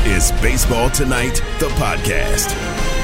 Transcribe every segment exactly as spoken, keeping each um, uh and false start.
is Baseball Tonight, the podcast.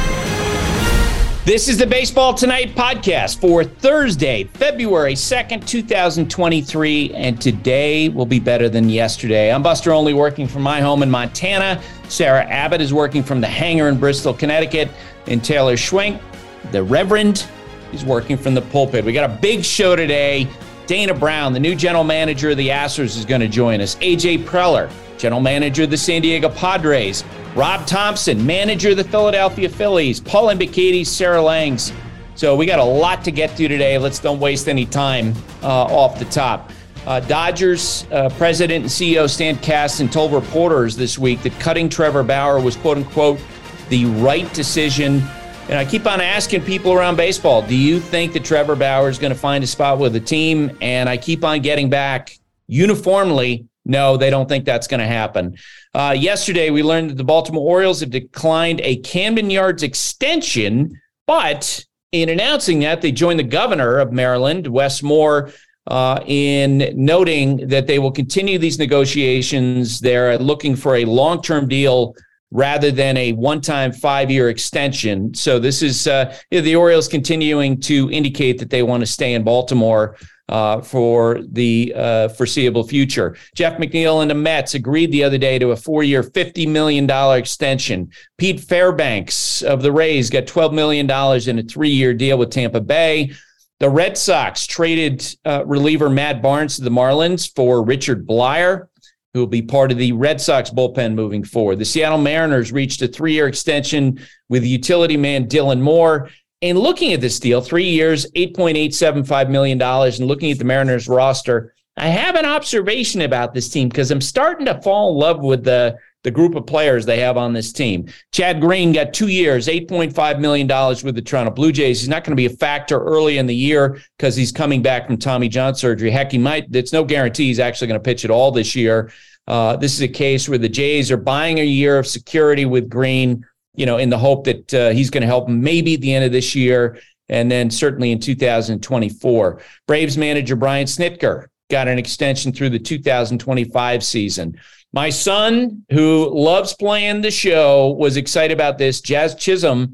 This is the Baseball Tonight podcast for Thursday, February second, twenty twenty-three, and today will be better than yesterday. I'm Buster Olney, working from my home in Montana. Sarah Abbott is working from the hangar in Bristol, Connecticut, and Taylor Schwenk, the Reverend, is working from the pulpit. We got a big show today. Dana Brown, the new general manager of the Astros, is going to join us. A J Preller, general manager of the San Diego Padres. Rob Thompson, manager of the Philadelphia Phillies. Paul Hembekides, Sarah Langs. So we got a lot to get to today. Let's don't waste any time uh, off the top. Uh, Dodgers uh, president and C E O Stan Kasten told reporters this week that cutting Trevor Bauer was, quote-unquote, the right decision. And I keep on asking people around baseball, do you think that Trevor Bauer is going to find a spot with the team? And I keep on getting back uniformly, no, they don't think that's going to happen. Uh, yesterday, we learned that the Baltimore Orioles have declined a Camden Yards extension, but in announcing that, they joined the governor of Maryland, Wes Moore, uh, in noting that they will continue these negotiations. They're looking for a long-term deal rather than a one-time five-year extension. So this is uh, you know, the Orioles continuing to indicate that they want to stay in Baltimore uh, for the uh, foreseeable future. Jeff McNeil and the Mets agreed the other day to a four-year, fifty million dollars extension. Pete Fairbanks of the Rays got twelve million dollars in a three-year deal with Tampa Bay. The Red Sox traded uh, reliever Matt Barnes to the Marlins for Richard Blyer, who will be part of the Red Sox bullpen moving forward. The Seattle Mariners reached a three-year extension with utility man Dylan Moore. And looking at this deal, three years, eight point eight seven five million dollars, and looking at the Mariners roster, I have an observation about this team because I'm starting to fall in love with the, the group of players they have on this team. Chad Green got two years, eight point five million dollars with the Toronto Blue Jays. He's not going to be a factor early in the year because he's coming back from Tommy John surgery. Heck, he might. It's no guarantee he's actually going to pitch at all this year. Uh, this is a case where the Jays are buying a year of security with Green, you know, in the hope that uh, he's going to help maybe at the end of this year and then certainly in two thousand twenty-four. Braves manager Brian Snitker got an extension through the two thousand twenty-five season. My son, who loves playing the show, was excited about this. Jazz Chisholm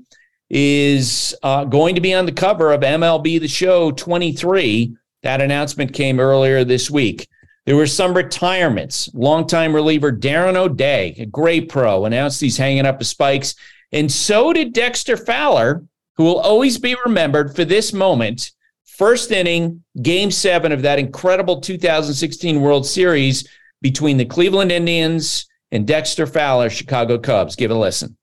is uh, going to be on the cover of M L B The Show twenty-three. That announcement came earlier this week. There were some retirements. Longtime reliever Darren O'Day, a great pro, announced he's hanging up his spikes. And so did Dexter Fowler, who will always be remembered for this moment. First inning, game seven of that incredible two thousand sixteen World Series between the Cleveland Indians and Dexter Fowler, Chicago Cubs. Give it a listen.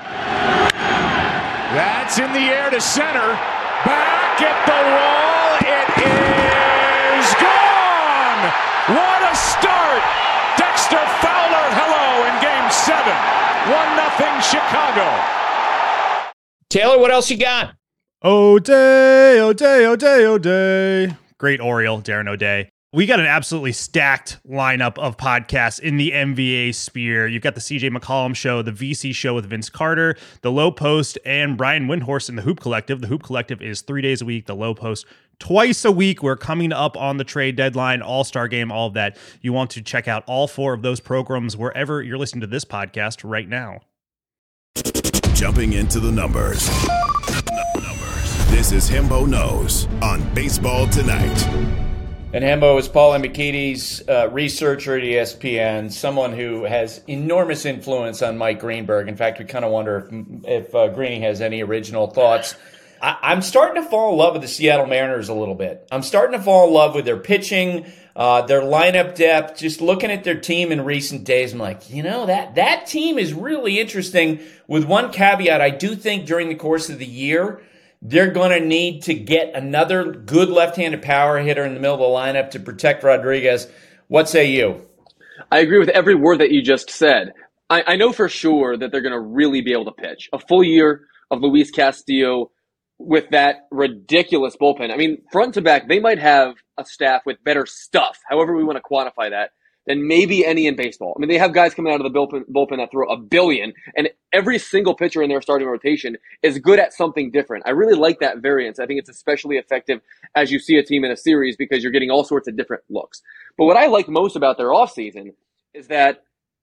That's in the air to center. Back at the wall. It is gone. What a start. Dexter Fowler, hello, in game seven. One nothing Chicago. Taylor, what else you got? O'Day, O'Day, O'Day, O'Day. Great Oriole, Darren O'Day. We got an absolutely stacked lineup of podcasts in the M V A sphere. You've got the C J McCollum Show, the V C Show with Vince Carter, the Low Post, and Brian Windhorst in the Hoop Collective. The Hoop Collective is three days a week. The Low Post twice a week. We're coming up on the trade deadline, All-Star Game, all of that. You want to check out all four of those programs wherever you're listening to this podcast right now. Jumping into the numbers. numbers. This is Hembo Knows on Baseball Tonight. And Hembo is Paul Hembekides, uh, researcher at E S P N, someone who has enormous influence on Mike Greenberg. In fact, we kind of wonder if, if uh, Greeny has any original thoughts. I, I'm starting to fall in love with the Seattle Mariners a little bit. I'm starting to fall in love with their pitching, uh, their lineup depth. Just looking at their team in recent days, I'm like, you know, that, that team is really interesting. With one caveat, I do think during the course of the year, they're going to need to get another good left-handed power hitter in the middle of the lineup to protect Rodriguez. What say you? I agree with every word that you just said. I, I know for sure that they're going to really be able to pitch. A full year of Luis Castillo with that ridiculous bullpen. I mean, front to back, they might have a staff with better stuff, however we want to quantify that, than maybe any in baseball. I mean, they have guys coming out of the bullpen, bullpen that throw a billion, and every single pitcher in their starting rotation is good at something different. I really like that variance. I think it's especially effective as you see a team in a series because you're getting all sorts of different looks. But what I like most about their offseason is that they're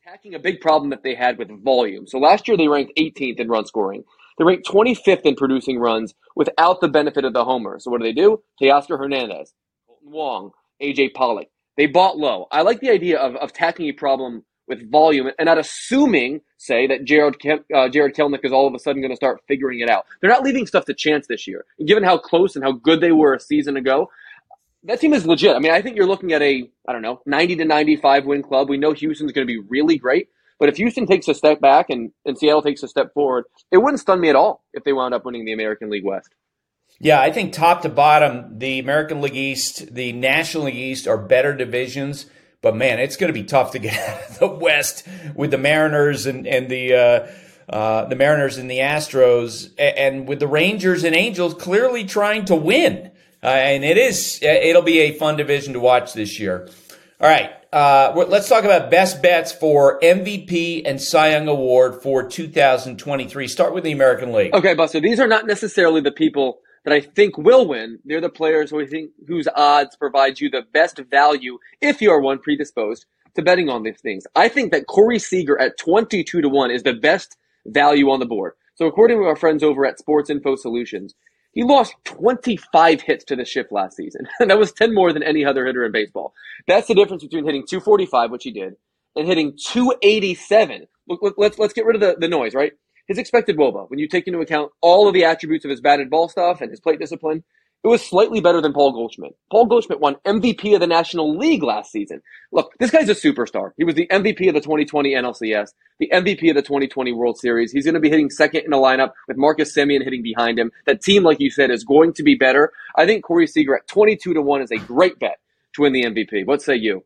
attacking a big problem that they had with volume. So last year they ranked eighteenth in run scoring. They ranked twenty-fifth in producing runs without the benefit of the homer. So what do they do? Teoscar Hernandez, Colton Wong, A J Pollock. They bought low. I like the idea of, of tackling a problem with volume and not assuming, say, that Jared, Kel- uh, Jared Kelenic is all of a sudden going to start figuring it out. They're not leaving stuff to chance this year. And given how close and how good they were a season ago, that team is legit. I mean, I think you're looking at a, I don't know, ninety to ninety-five win club. We know Houston's going to be really great. But if Houston takes a step back and, and Seattle takes a step forward, it wouldn't stun me at all if they wound up winning the American League West. Yeah, I think top to bottom, the American League East, the National League East are better divisions. But, man, it's going to be tough to get out of the West with the Mariners and, and the uh, uh, the Mariners and the Astros, and, and with the Rangers and Angels clearly trying to win. Uh, and it is, it'll be a fun division to watch this year. All right, uh, let's talk about best bets for M V P and Cy Young Award for two thousand twenty-three. Start with the American League. Okay, Buster, these are not necessarily the people that I think will win. They're the players who I think whose odds provide you the best value if you are one predisposed to betting on these things. I think that Corey Seager at twenty-two to one is the best value on the board. So according to our friends over at Sports Info Solutions, he lost twenty-five hits to the shift last season. And that was ten more than any other hitter in baseball. That's the difference between hitting two forty-five, which he did, and hitting two eighty-seven. Look, let's, let's get rid of the, the noise, right? His expected W O B A, when you take into account all of the attributes of his batted ball stuff and his plate discipline, it was slightly better than Paul Goldschmidt. Paul Goldschmidt won M V P of the National League last season. Look, this guy's a superstar. He was the M V P of the twenty twenty N L C S, the M V P of the twenty twenty World Series. He's going to be hitting second in the lineup with Marcus Semien hitting behind him. That team, like you said, is going to be better. I think Corey Seager at twenty-two to one is a great bet to win the M V P. What say you?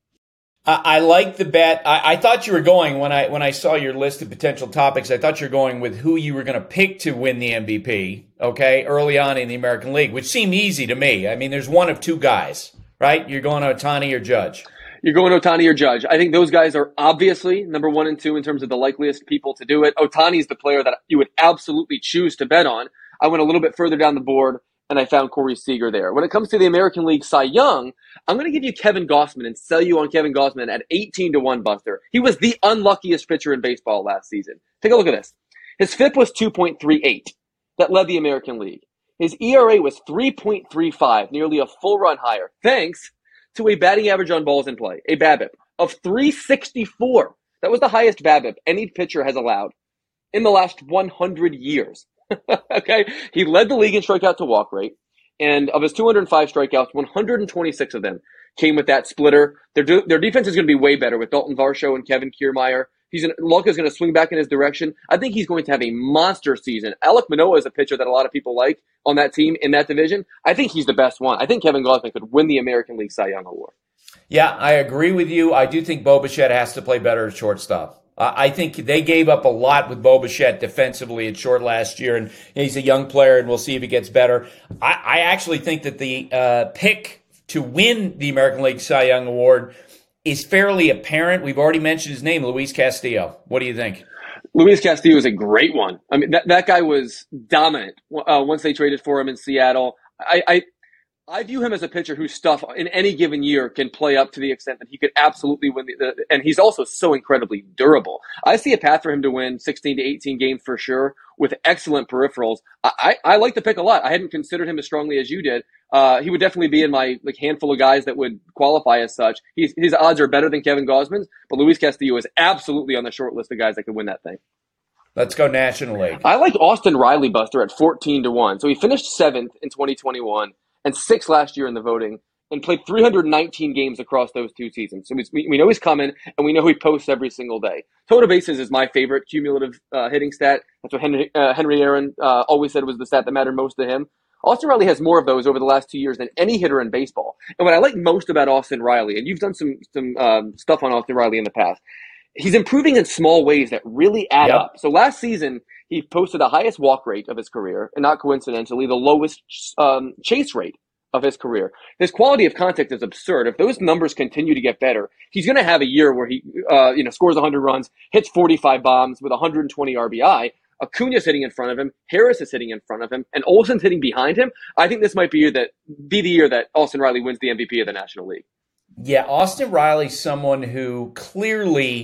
I like the bet. I, I thought you were going, when I when I saw your list of potential topics, I thought you were going with who you were going to pick to win the M V P, okay, early on in the American League, which seemed easy to me. I mean, there's one of two guys, right? You're going Ohtani or Judge. You're going Ohtani or Judge. I think those guys are obviously number one and two in terms of the likeliest people to do it. Ohtani's the player that you would absolutely choose to bet on. I went a little bit further down the board, and I found Corey Seager there. When it comes to the American League Cy Young, I'm going to give you Kevin Gausman and sell you on Kevin Gausman at eighteen to one, Buster. He was the unluckiest pitcher in baseball last season. Take a look at this. His F I P was two point three eight. That led the American League. His E R A was three point three five, nearly a full run higher, thanks to a batting average on balls in play, a BABIP, of three sixty-four. That was the highest BABIP any pitcher has allowed in the last one hundred years. Okay, he led the league in strikeout to walk rate, and of his two hundred five strikeouts, one hundred twenty-six of them came with that splitter. Their do, their defense is going to be way better with Dalton Varsho and Kevin Kiermaier. He's gonna, Luck is going to swing back in his direction. I think he's going to have a monster season. Alek Manoah is a pitcher that a lot of people like on that team in that division. I think he's the best one. I think Kevin Gausman could win the American League Cy Young Award. Yeah, I agree with you. I do think Bo Bichette has to play better at shortstop. Uh, I think they gave up a lot with Bo Bichette defensively at short last year, and he's a young player, and we'll see if he gets better. I, I actually think that the uh, pick to win the American League Cy Young Award is fairly apparent. We've already mentioned his name, Luis Castillo. What do you think? Luis Castillo is a great one. I mean, that, that guy was dominant uh, once they traded for him in Seattle. I, I I view him as a pitcher whose stuff in any given year can play up to the extent that he could absolutely win. The, the, and he's also so incredibly durable. I see a path for him to win sixteen to eighteen games for sure with excellent peripherals. I, I, I like the pick a lot. I hadn't considered him as strongly as you did. Uh, he would definitely be in my like handful of guys that would qualify as such. He's, his odds are better than Kevin Gausman's, but Luis Castillo is absolutely on the short list of guys that could win that thing. Let's go National League. I like Austin Riley, Buster, at fourteen to one. So he finished seventh in twenty twenty-one. And sixth last year in the voting, and played three hundred nineteen games across those two seasons. So we, we know he's coming, and we know he posts every single day. Total bases is my favorite cumulative uh, hitting stat. That's what Henry, uh, Henry Aaron uh, always said was the stat that mattered most to him. Austin Riley has more of those over the last two years than any hitter in baseball. And what I like most about Austin Riley, and you've done some some um, stuff on Austin Riley in the past, he's improving in small ways that really add yep. up. So last season, he posted the highest walk rate of his career, and not coincidentally, the lowest um, chase rate of his career. His quality of contact is absurd. If those numbers continue to get better, he's going to have a year where he uh, you know, scores one hundred runs, hits forty-five bombs with one hundred twenty R B I. Acuna's hitting in front of him, Harris is hitting in front of him, and Olsen's hitting behind him. I think this might be, that, be the year that Austin Riley wins the M V P of the National League. Yeah, Austin Riley's someone who clearly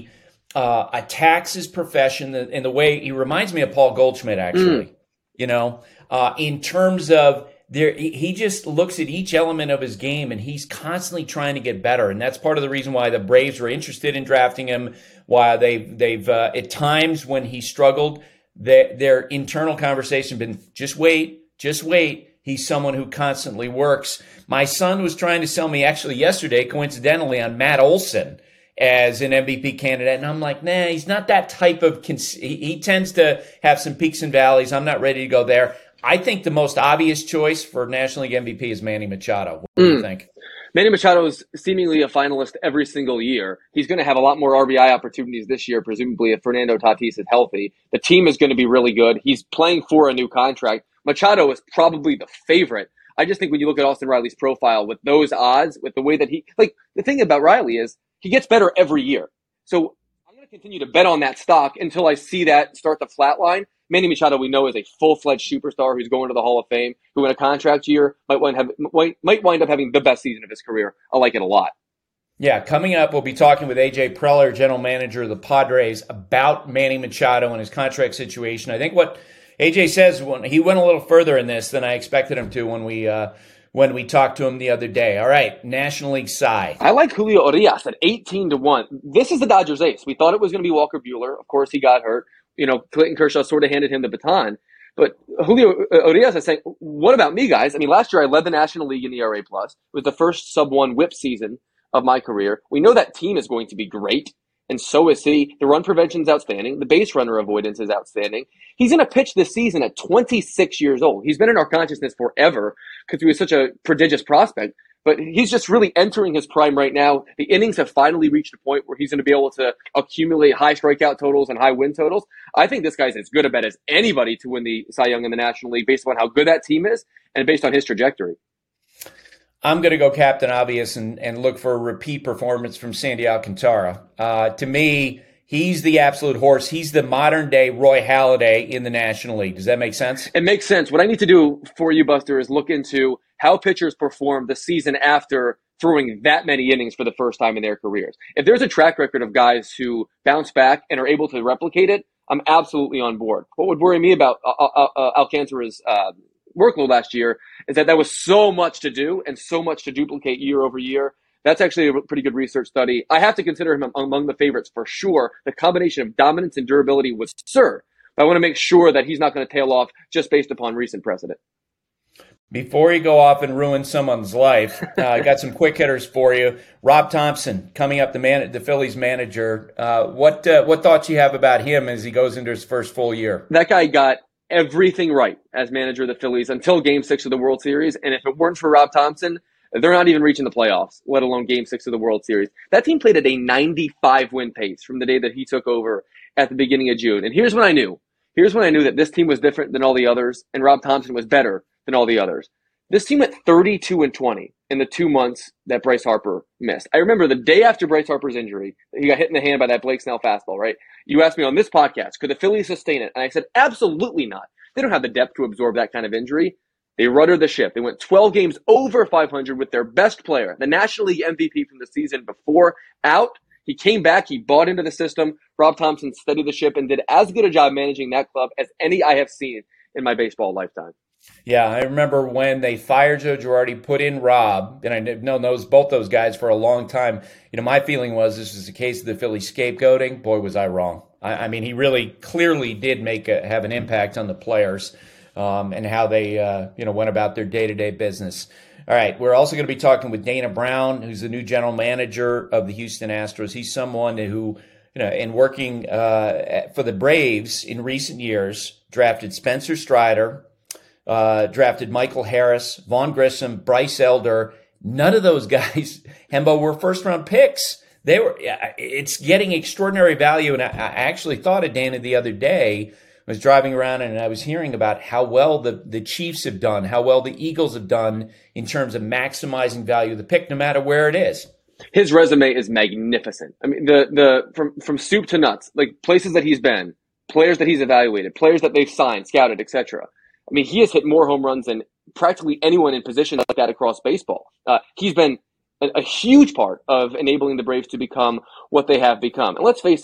uh, attacks his profession in the way he reminds me of Paul Goldschmidt, actually, mm. you know, uh, in terms of there, he just looks at each element of his game and he's constantly trying to get better. And that's part of the reason why the Braves were interested in drafting him, why they've, they've uh, at times when he struggled, their, their internal conversation been just wait, just wait. He's someone who constantly works. My son was trying to sell me actually yesterday, coincidentally, on Matt Olson as an M V P candidate. And I'm like, nah, he's not that type of, cons- he, he tends to have some peaks and valleys. I'm not ready to go there. I think the most obvious choice for National League M V P is Manny Machado. What do mm. you think? Manny Machado is seemingly a finalist every single year. He's going to have a lot more R B I opportunities this year, presumably if Fernando Tatis is healthy. The team is going to be really good. He's playing for a new contract. Machado is probably the favorite. I just think when you look at Austin Riley's profile with those odds, with the way that he, like the thing about Riley is he gets better every year. So I'm going to continue to bet on that stock until I see that start to flatline. Manny Machado, we know, is a full-fledged superstar who's going to the Hall of Fame, who in a contract year might wind, have, might wind up having the best season of his career. I like it a lot. Yeah, coming up, we'll be talking with A J Preller, general manager of the Padres, about Manny Machado and his contract situation. I think what A J says, when he went a little further in this than I expected him to when we uh, when we talked to him the other day. All right, National League side. I like Julio Urias at eighteen to one. This is the Dodgers ace. We thought it was going to be Walker Buehler. Of course, he got hurt. You know, Clayton Kershaw sort of handed him the baton. But Julio Urias is saying, what about me, guys? I mean, last year I led the National League in E R A plus. It was the first sub-one whip season of my career. We know that team is going to be great, and so is he. The run prevention is outstanding. The base runner avoidance is outstanding. He's going to pitch this season at twenty-six years old. He's been in our consciousness forever because he was such a prodigious prospect. But he's just really entering his prime right now. The innings have finally reached a point where he's going to be able to accumulate high strikeout totals and high win totals. I think this guy's as good a bet as anybody to win the Cy Young in the National League based on how good that team is and based on his trajectory. I'm going to go Captain Obvious and, and look for a repeat performance from Sandy Alcantara. Uh, to me, he's the absolute horse. He's the modern-day Roy Halladay in the National League. Does that make sense? It makes sense. What I need to do for you, Buster, is look into how pitchers perform the season after throwing that many innings for the first time in their careers. If there's a track record of guys who bounce back and are able to replicate it, I'm absolutely on board. What would worry me about uh, uh, uh, Alcantara's uh, workload last year is that that was so much to do and so much to duplicate year over year. That's actually a pretty good research study. I have to consider him among the favorites for sure. The combination of dominance and durability was absurd. But I want to make sure that he's not going to tail off just based upon recent precedent. Before you go off and ruin someone's life, uh, I got some quick hitters for you. Rob Thompson, coming up, the man, the Phillies manager. Uh, what uh, what thoughts you have about him as he goes into his first full year? That guy got everything right as manager of the Phillies until Game Six of the World Series, and if it weren't for Rob Thompson, they're not even reaching the playoffs, let alone Game Six of the World Series. That team played at a ninety-five win pace from the day that he took over at the beginning of June. And here's when I knew. Here's when I knew that this team was different than all the others, and Rob Thompson was better than all the others. This team went thirty-two and twenty in the two months that Bryce Harper missed. I remember the day after Bryce Harper's injury, he got hit in the hand by that Blake Snell fastball, right? You asked me on this podcast, could the Phillies sustain it? And I said, absolutely not. They don't have the depth to absorb that kind of injury. They ruddered the ship. They went twelve games over five hundred with their best player, the National League M V P from the season before, out. He came back. He bought into the system. Rob Thompson steadied the ship and did as good a job managing that club as any I have seen in my baseball lifetime. Yeah, I remember when they fired Joe Girardi, put in Rob, and I know those both those guys for a long time. You know, my feeling was this was a case of the Phillies scapegoating. Boy, was I wrong. I, I mean, he really clearly did make a, have an impact on the players um, and how they uh, you know went about their day-to-day business. All right, we're also going to be talking with Dana Brown, who's the new general manager of the Houston Astros. He's someone who, you know, in working uh, for the Braves in recent years, drafted Spencer Strider, uh, drafted Michael Harris, Vaughn Grissom, Bryce Elder. None of those guys, Hembo, were first-round picks. They were. It's getting extraordinary value, and I, I actually thought of Dana the other day. I was driving around and I was hearing about how well the, the Chiefs have done, how well the Eagles have done in terms of maximizing value of the pick, no matter where it is. His resume is magnificent. I mean, the the from from soup to nuts, like places that he's been, players that he's evaluated, players that they've signed, scouted, et cetera. I mean, he has hit more home runs than practically anyone in position like that across baseball. Uh, he's been a, a huge part of enabling the Braves to become what they have become. And let's face it,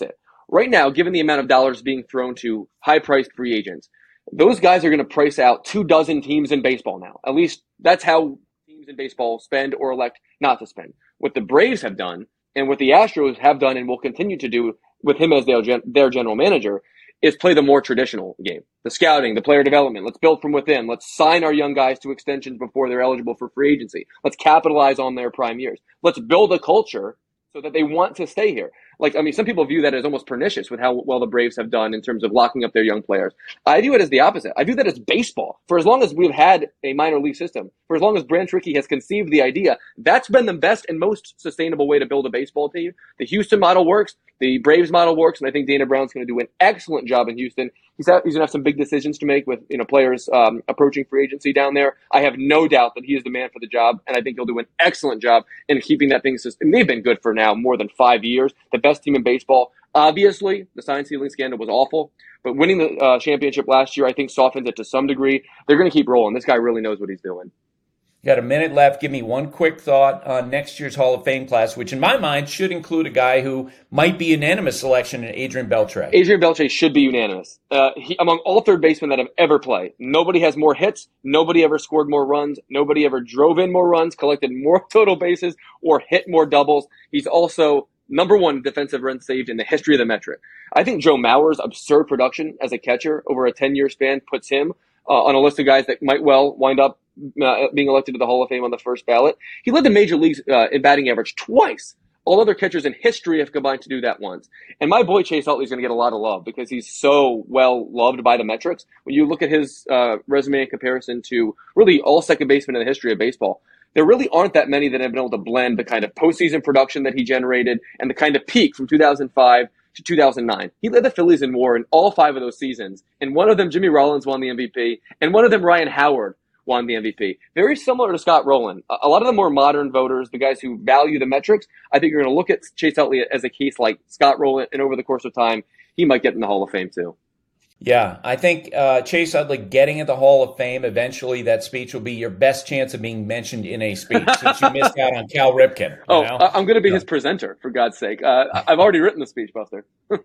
right now, given the amount of dollars being thrown to high-priced free agents, those guys are going to price out two dozen teams in baseball now. At least that's how teams in baseball spend or elect not to spend. What the Braves have done and what the Astros have done and will continue to do with him as their, their general manager is play the more traditional game. The scouting, the player development. Let's build from within. Let's sign our young guys to extensions before they're eligible for free agency. Let's capitalize on their prime years. Let's build a culture so that they want to stay here. Like, I mean, some people view that as almost pernicious with how well the Braves have done in terms of locking up their young players. I view it as the opposite. I view that as baseball. For as long as we've had a minor league system, for as long as Branch Rickey has conceived the idea, that's been the best and most sustainable way to build a baseball team. The Houston model works. The Braves model works. And I think Dana Brown's going to do an excellent job in Houston. He's, ha- he's going to have some big decisions to make with, you know, players um, approaching free agency down there. I have no doubt that he is the man for the job, and I think he'll do an excellent job in keeping that thing system. They've been good for now more than five years. The best team in baseball. Obviously, the sign stealing scandal was awful, but winning the uh, championship last year, I think, softens it to some degree. They're going to keep rolling. This guy really knows what he's doing. Got a minute left. Give me one quick thought on next year's Hall of Fame class, which in my mind should include a guy who might be unanimous selection in Adrian Beltre. Adrian Beltre should be unanimous. Uh, he, among all third basemen that have ever played, nobody has more hits, nobody ever scored more runs, nobody ever drove in more runs, collected more total bases, or hit more doubles. He's also number one defensive runs saved in the history of the metric. I think Joe Mauer's absurd production as a catcher over a ten-year span puts him uh, on a list of guys that might well wind up Uh, being elected to the Hall of Fame on the first ballot. He led the major leagues uh, in batting average twice. All other catchers in history have combined to do that once. And my boy Chase Utley is going to get a lot of love because he's so well loved by the metrics. When you look at his uh, resume in comparison to really all second basemen in the history of baseball, there really aren't that many that have been able to blend the kind of postseason production that he generated and the kind of peak from two thousand five to two thousand nine. He led the Phillies in WAR in all five of those seasons. And one of them, Jimmy Rollins, won the M V P. And one of them, Ryan Howard, won the M V P. Very similar to Scott Rowland. A lot of the more modern voters, the guys who value the metrics, I think you're going to look at Chase Utley as a case like Scott Rowland, and over the course of time, he might get in the Hall of Fame too. Yeah, I think uh, Chase Utley getting in the Hall of Fame, eventually that speech will be your best chance of being mentioned in a speech since you missed out on Cal Ripken. Oh, know? I'm going to be yeah. his presenter, for God's sake. Uh, I've already written the speech, Buster.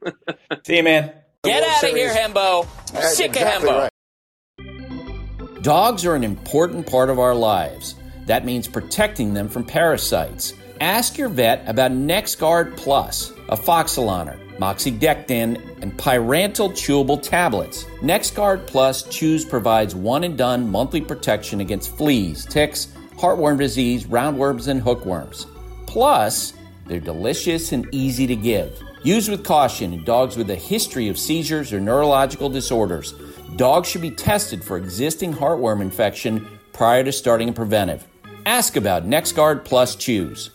See you, man. Get out of here, Hembo. That's Sick exactly of Hembo. right. Dogs are an important part of our lives. That means protecting them from parasites. Ask your vet about NexGard Plus, Afoxolaner, Moxidectin, and Pyrantel chewable tablets. NexGard Plus Chews provides one-and-done monthly protection against fleas, ticks, heartworm disease, roundworms, and hookworms. Plus, they're delicious and easy to give. Use with caution in dogs with a history of seizures or neurological disorders. Dogs should be tested for existing heartworm infection prior to starting a preventive. Ask about NexGard Plus Chews.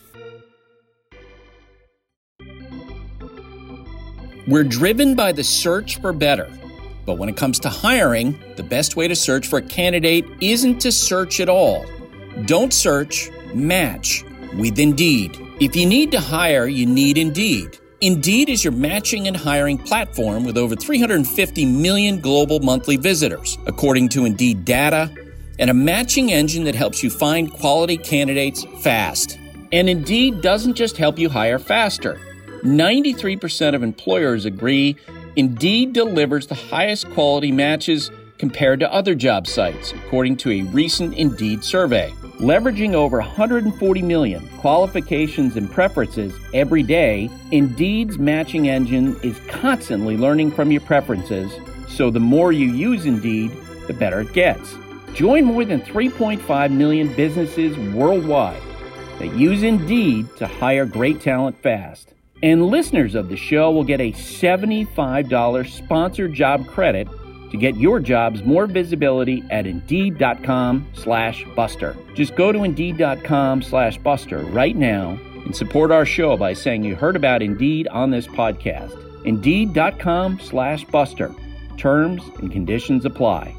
We're driven by the search for better. But when it comes to hiring, the best way to search for a candidate isn't to search at all. Don't search, match with Indeed. If you need to hire, you need Indeed. Indeed is your matching and hiring platform with over three hundred fifty million global monthly visitors, according to Indeed data, and a matching engine that helps you find quality candidates fast. And Indeed doesn't just help you hire faster. ninety-three percent of employers agree Indeed delivers the highest quality matches compared to other job sites, according to a recent Indeed survey. Leveraging over one hundred forty million qualifications and preferences every day, Indeed's matching engine is constantly learning from your preferences, so the more you use Indeed, the better it gets. Join more than three point five million businesses worldwide that use Indeed to hire great talent fast. And listeners of the show will get a seventy-five dollars sponsored job credit to get your jobs more visibility at Indeed.com slash Buster. Just go to Indeed.com slash Buster right now and support our show by saying you heard about Indeed on this podcast. Indeed.com slash Buster. Terms and conditions apply.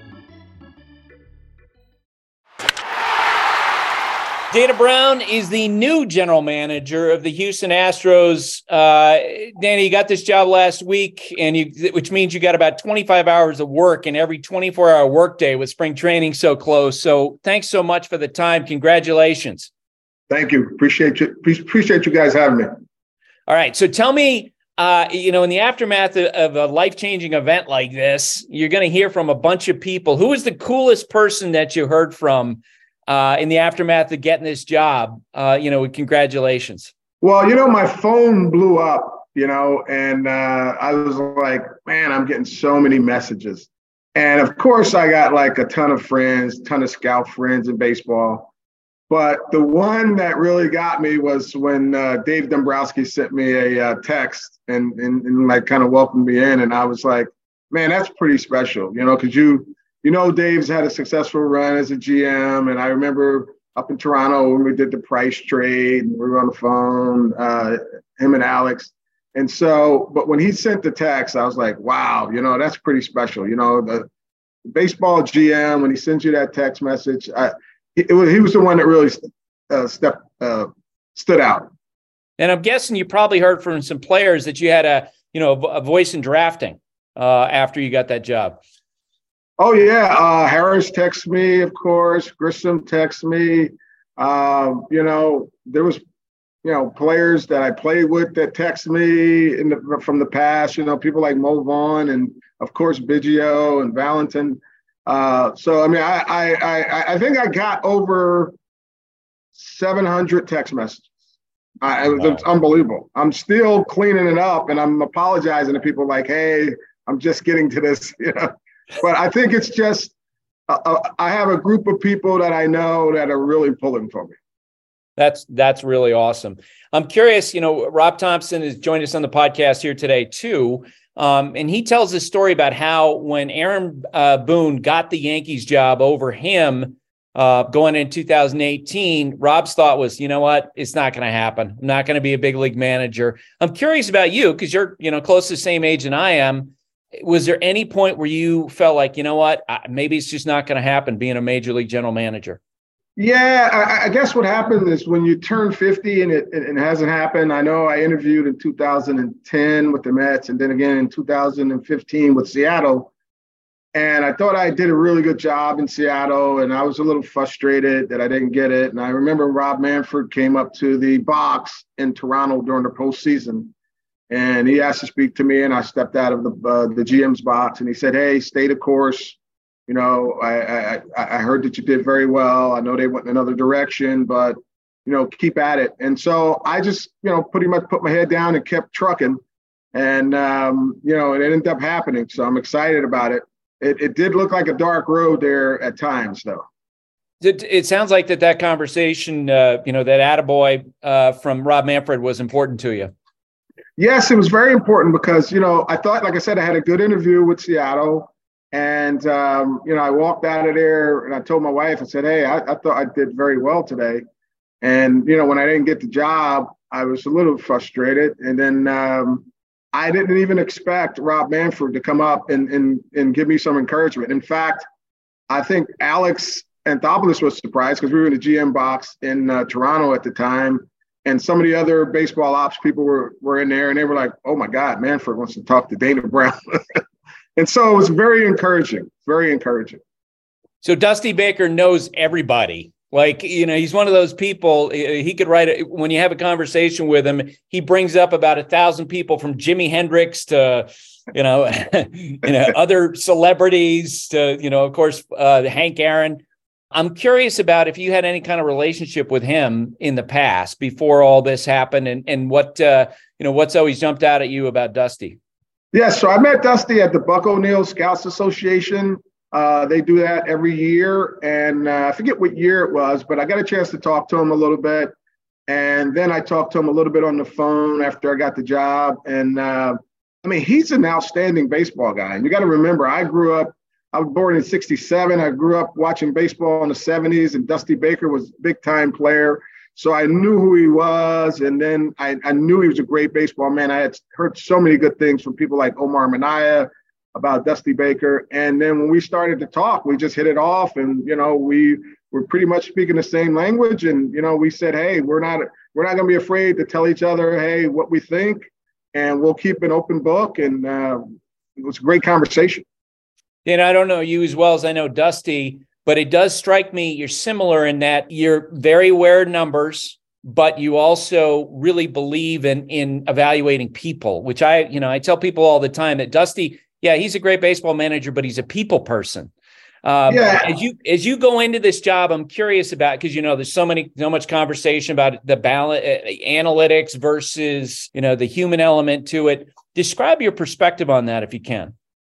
Dana Brown is the new general manager of the Houston Astros. Uh, Danny, you got this job last week, and you, which means you got about twenty-five hours of work in every twenty-four hour workday with spring training so close. So thanks so much for the time. Congratulations. Thank you. Appreciate you. Appreciate you guys having me. All right. So tell me uh, you know, in the aftermath of a life-changing event like this, you're going to hear from a bunch of people. Who is the coolest person that you heard from uh, in the aftermath of getting this job? Uh, you know, congratulations. Well, you know, my phone blew up, you know, and uh, I was like, man, I'm getting so many messages. And of course, I got like a ton of friends, ton of scout friends in baseball. But the one that really got me was when uh, Dave Dombrowski sent me a uh, text and, and, and like kind of welcomed me in. And I was like, man, that's pretty special, you know, because you, you know, Dave's had a successful run as a G M. And I remember up in Toronto when we did the Price trade and we were on the phone, uh, him and Alex. And so, but when he sent the text, I was like, wow, you know, that's pretty special. You know, the baseball G M, when he sends you that text message, I, It was, he was the one that really uh, stepped, uh, stood out. And I'm guessing you probably heard from some players that you had a, you know, a voice in drafting uh, after you got that job. Oh, yeah. Uh, Harris texted me, of course. Grissom texted me. Um, you know, there was, you know, players that I played with that texted me in the, from the past, you know, people like Mo Vaughn and, of course, Biggio and Valentin. Uh, so, I mean, I, I, I, I think I got over seven hundred text messages. I, it was, wow. It's unbelievable. I'm still cleaning it up and I'm apologizing to people like, hey, I'm just getting to this, you know, but I think it's just, uh, I have a group of people that I know that are really pulling for me. That's, that's really awesome. I'm curious, you know, Rob Thompson has joined us on the podcast here today too. Um, and he tells a story about how when Aaron uh, Boone got the Yankees job over him uh, going in two thousand eighteen, Rob's thought was, you know what, it's not going to happen. I'm not going to be a big league manager. I'm curious about you because you're, you know, close to the same age than I am. Was there any point where you felt like, you know what, maybe it's just not going to happen being a major league general manager? Yeah, I, I guess what happened is when you turn fifty and it, it, it hasn't happened. I know I interviewed in two thousand ten with the Mets and then again in two thousand fifteen with Seattle. And I thought I did a really good job in Seattle and I was a little frustrated that I didn't get it. And I remember Rob Manfred came up to the box in Toronto during the postseason and he asked to speak to me and I stepped out of the, uh, the G M's box and he said, hey, stay the course. You know, I, I I heard that you did very well. I know they went in another direction, but, you know, keep at it. And so I just, you know, pretty much put my head down and kept trucking. And, um, you know, it ended up happening. So I'm excited about it. It, it did look like a dark road there at times, though. It, it sounds like that that conversation, uh, you know, that attaboy uh, from Rob Manfred was important to you. Yes, it was very important because, you know, I thought, like I said, I had a good interview with Seattle. And, um, you know, I walked out of there and I told my wife, I said, hey, I, I thought I did very well today. And, you know, when I didn't get the job, I was a little frustrated. And then um, I didn't even expect Rob Manfred to come up and, and, and give me some encouragement. In fact, I think Alex Anthopoulos was surprised because we were in the G M box in uh, Toronto at the time. And some of the other baseball ops people were, were in there and they were like, oh, my God, Manfred wants to talk to Dana Brown. And so it was very encouraging, very encouraging. So Dusty Baker knows everybody. Like, you know, he's one of those people, he could write, a, when you have a conversation with him, he brings up about a thousand people from Jimi Hendrix to, you know, you know, other celebrities to, you know, of course, uh, Hank Aaron. I'm curious about if you had any kind of relationship with him in the past before all this happened and, and what, uh, you know, what's always jumped out at you about Dusty? Yeah, so I met Dusty at the Buck O'Neil Scouts Association. Uh, they do that every year. And uh, I forget what year it was, but I got a chance to talk to him a little bit. And then I talked to him a little bit on the phone after I got the job. And uh, I mean, he's an outstanding baseball guy. And you got to remember, I grew up, I was born in sixty-seven. I grew up watching baseball in the seventies, and Dusty Baker was a big time player. So I knew who he was, and then I, I knew he was a great baseball man. I had heard so many good things from people like Omar Minaya about Dusty Baker. And then when we started to talk, we just hit it off, and you know, we were pretty much speaking the same language. And you know, we said, hey, we're not we're not going to be afraid to tell each other, hey, what we think, and we'll keep an open book. And uh, it was a great conversation. And I don't know you as well as I know Dusty, but it does strike me you're similar in that you're very aware of numbers, but you also really believe in, in evaluating people, which I, you know, I tell people all the time that Dusty, yeah, he's a great baseball manager, but he's a people person. Um, yeah. As you as you go into this job, I'm curious about, because you know there's so many so much conversation about the balance, uh, analytics versus you know the human element to it. Describe your perspective on that if you can.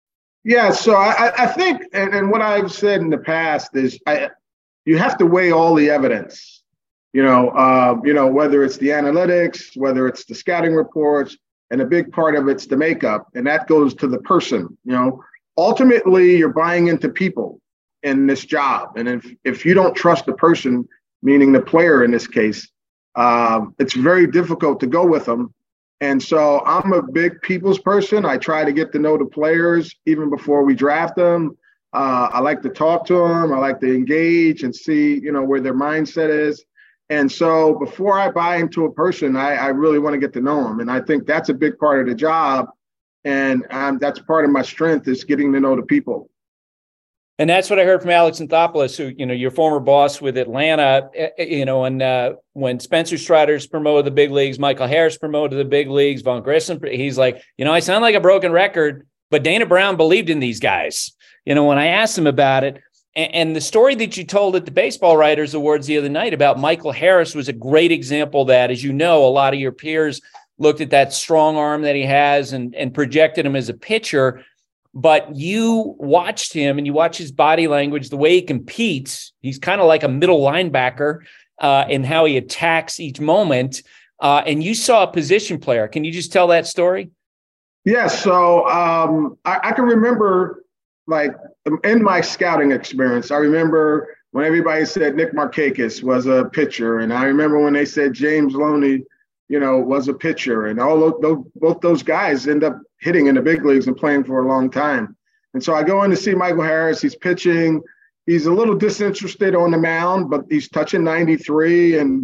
Yeah, so I, I think, and, and what I've said in the past is, I, you have to weigh all the evidence. You know, uh, you know whether it's the analytics, whether it's the scouting reports, and a big part of it's the makeup, and that goes to the person. You know. Ultimately, you're buying into people in this job. And if, if you don't trust the person, meaning the player in this case, uh, it's very difficult to go with them. And so I'm a big people's person. I try to get to know the players even before we draft them. Uh, I like to talk to them. I like to engage and see, you know, where their mindset is. And so before I buy into a person, I, I really want to get to know them. And I think that's a big part of the job. And um, that's part of my strength is getting to know the people. And that's what I heard from Alex Anthopoulos, who, you know, your former boss with Atlanta, you know, and uh, when Spencer Strider's promoted to the big leagues, Michael Harris promoted to the big leagues, Vaughn Grissom, he's like, you know, I sound like a broken record, but Dana Brown believed in these guys. You know, when I asked him about it, and, and the story that you told at the Baseball Writers Awards the other night about Michael Harris was a great example that, as you know, a lot of your peers looked at that strong arm that he has and, and projected him as a pitcher, but you watched him and you watch his body language, the way he competes. He's kind of like a middle linebacker uh, in how he attacks each moment. Uh, and you saw a position player. Can you just tell that story? Yeah, so um, I, I can remember, like, in my scouting experience, I remember when everybody said Nick Markakis was a pitcher, and I remember when they said James Loney, you know, was a pitcher, and all those, those, both those guys end up hitting in the big leagues and playing for a long time. And so I go in to see Michael Harris. He's pitching. He's a little disinterested on the mound, but he's touching ninety-three, and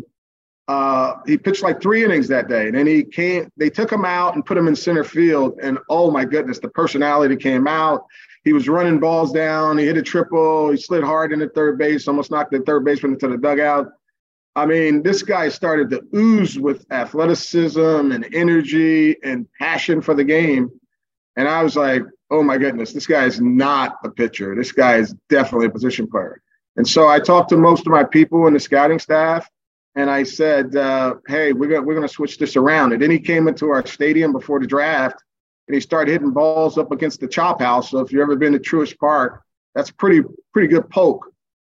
uh, he pitched like three innings that day. And then he came. They took him out and put him in center field, and oh my goodness, the personality came out. He was running balls down. He hit a triple. He slid hard into third base, almost knocked the third baseman into the dugout. I mean, this guy started to ooze with athleticism and energy and passion for the game. And I was like, oh, my goodness, this guy is not a pitcher. This guy is definitely a position player. And so I talked to most of my people in the scouting staff, and I said, uh, hey, we're going we're gonna switch this around. And then he came into our stadium before the draft, and he started hitting balls up against the chop house. So if you've ever been to Truist Park, that's pretty pretty good poke.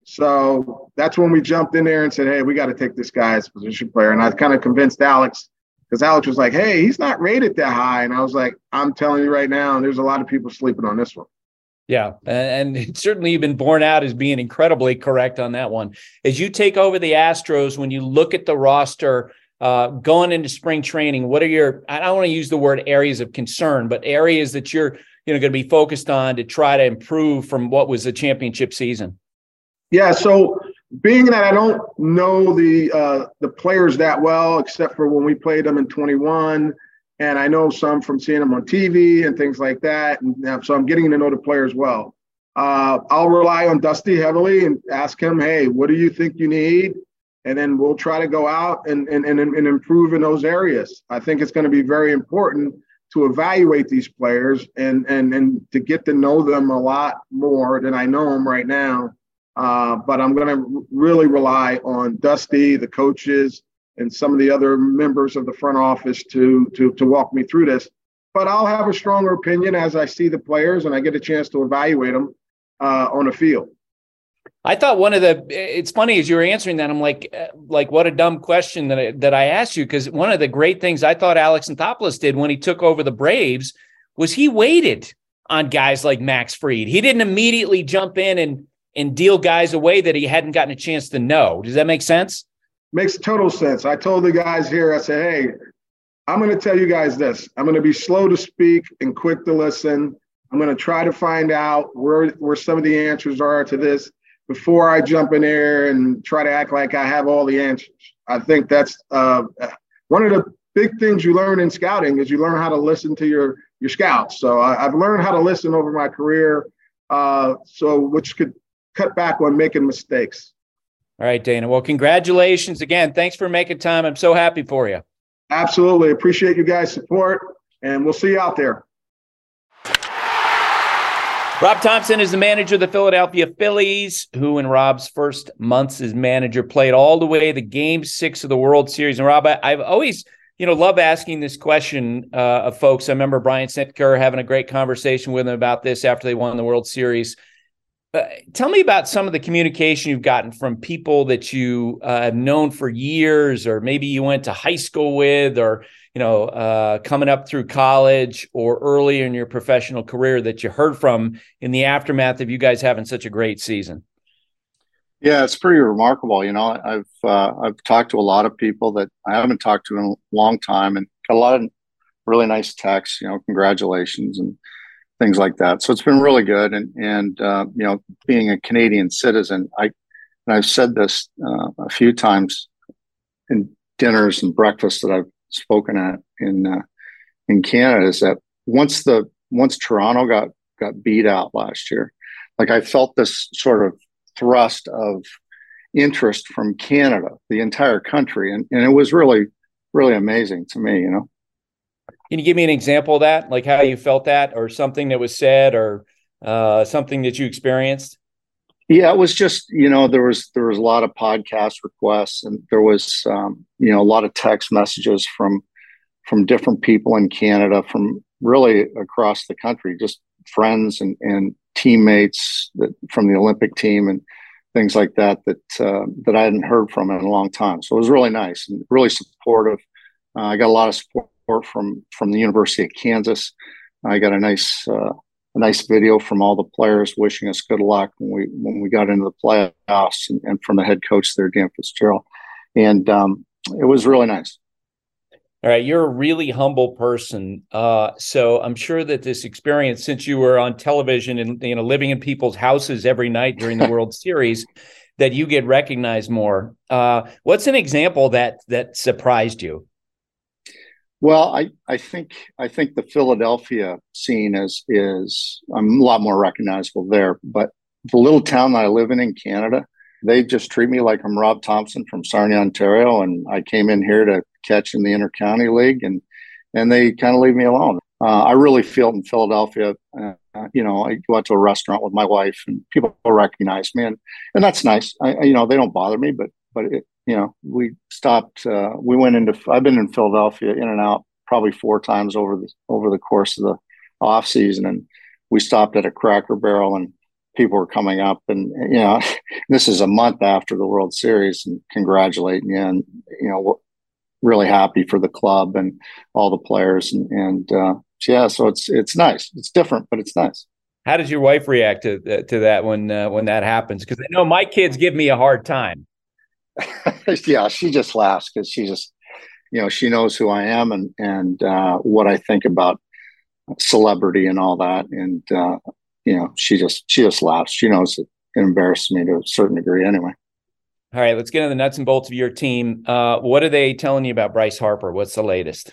So that's when we jumped in there and said, hey, we got to take this guy as a position player. And I kind of convinced Alex, because Alex was like, hey, he's not rated that high. And I was like, I'm telling you right now, and there's a lot of people sleeping on this one. Yeah, and certainly you've been borne out as being incredibly correct on that one. As you take over the Astros, when you look at the roster uh, going into spring training, what are your, I don't want to use the word areas of concern, but areas that you're you know going to be focused on to try to improve from what was a championship season? Yeah, so being that I don't know the uh, the players that well, except for when we played them in twenty-one, and I know some from seeing them on T V and things like that, and so I'm getting to know the players well. Uh, I'll rely on Dusty heavily and ask him, hey, what do you think you need? And then we'll try to go out and, and, and, and improve in those areas. I think it's going to be very important to evaluate these players and, and, and to get to know them a lot more than I know them right now. Uh, but I'm going to really rely on Dusty, the coaches, and some of the other members of the front office to, to, to walk me through this. But I'll have a stronger opinion as I see the players and I get a chance to evaluate them uh, on the field. I thought one of the, it's funny as you were answering that, I'm like, like what a dumb question that I, that I asked you, because one of the great things I thought Alex Anthopoulos did when he took over the Braves was he waited on guys like Max Fried. He didn't immediately jump in and and deal guys away that he hadn't gotten a chance to know. Does that make sense? Makes total sense. I told the guys here, I said, hey, I'm going to tell you guys this. I'm going to be slow to speak and quick to listen. I'm going to try to find out where, where some of the answers are to this before I jump in there and try to act like I have all the answers. I think that's uh, one of the big things you learn in scouting is you learn how to listen to your, your scouts. So I, I've learned how to listen over my career, uh, so which could cut back on making mistakes. All right, Dana. Well, congratulations again. Thanks for making time. I'm so happy for you. Absolutely. Appreciate you guys' support, and we'll see you out there. Rob Thompson is the manager of the Philadelphia Phillies, who in Rob's first months as manager played all the way to Game Six of the World Series. And Rob, I, I've always, you know, love asking this question uh, of folks. I remember Brian Snitker having a great conversation with him about this after they won the World Series. Uh, tell me about some of the communication you've gotten from people that you uh, have known for years, or maybe you went to high school with, or you know, uh, coming up through college or early in your professional career that you heard from in the aftermath of you guys having such a great season. Yeah, it's pretty remarkable. You know, I've uh, I've talked to a lot of people that I haven't talked to in a long time, and got a lot of really nice texts. You know, congratulations and things like that. So it's been really good. And and uh, you know, being a Canadian citizen, I and I've said this uh, a few times in dinners and breakfasts that I've spoken at in uh, in Canada, is that once the once Toronto got got beat out last year, like I felt this sort of thrust of interest from Canada, the entire country, and and it was really really amazing to me. You know, can you give me an example of that, like how you felt that, or something that was said, or uh, something that you experienced? Yeah, it was just, you know, there was there was a lot of podcast requests, and there was um, you know, a lot of text messages from from different people in Canada, from really across the country, just friends and, and teammates that from the Olympic team and things like that that uh, that I hadn't heard from in a long time. So it was really nice and really supportive. Uh, I got a lot of support from from the University of Kansas. I got a nice uh, a nice video from all the players wishing us good luck when we when we got into the playoffs, and, and from the head coach there, Dan Fitzgerald, and um, it was really nice. All right, you're a really humble person, uh, so I'm sure that this experience, since you were on television and you know living in people's houses every night during the World Series, that you get recognized more. Uh, what's an example that that surprised you? Well, I, I think I think the Philadelphia scene is is I'm a lot more recognizable there. But the little town that I live in in Canada, they just treat me like I'm Rob Thompson from Sarnia, Ontario, and I came in here to catch in the Intercounty League, and and they kind of leave me alone. Uh, I really feel it in Philadelphia. Uh, you know, I go out to a restaurant with my wife, and people recognize me, and and that's nice. I, you know, they don't bother me, but but it, you know, we stopped. Uh, we went into. I've been in Philadelphia in and out probably four times over the over the course of the off season, and we stopped at a Cracker Barrel, and people were coming up, and you know, this is a month after the World Series, and congratulating you, and you know, really happy for the club and all the players, and and uh, yeah, so it's it's nice. It's different, but it's nice. How does your wife react to to that when uh, when that happens? Because I know my kids give me a hard time. Yeah, she just laughs because she just, you know, she knows who I am and and uh, what I think about celebrity and all that, and uh, you know, she just she just laughs. She knows it embarrasses me to a certain degree, anyway. All right, let's get into the nuts and bolts of your team. Uh, what are they telling you about Bryce Harper? What's the latest?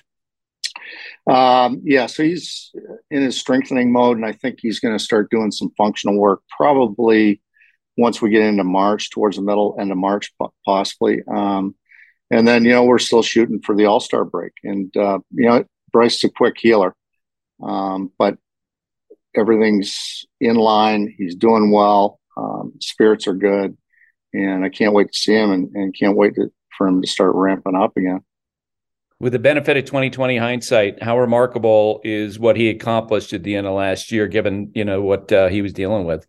Um, yeah, so he's in his strengthening mode, and I think he's going to start doing some functional work probably once we get into March, towards the middle end of March, possibly. Um, and then, you know, we're still shooting for the All-Star break. And, uh, you know, Bryce is a quick healer, um, but everything's in line. He's doing well. Um, spirits are good. And I can't wait to see him, and, and can't wait to, for him to start ramping up again. With the benefit of twenty twenty hindsight, how remarkable is what he accomplished at the end of last year, given, you know, what uh, he was dealing with?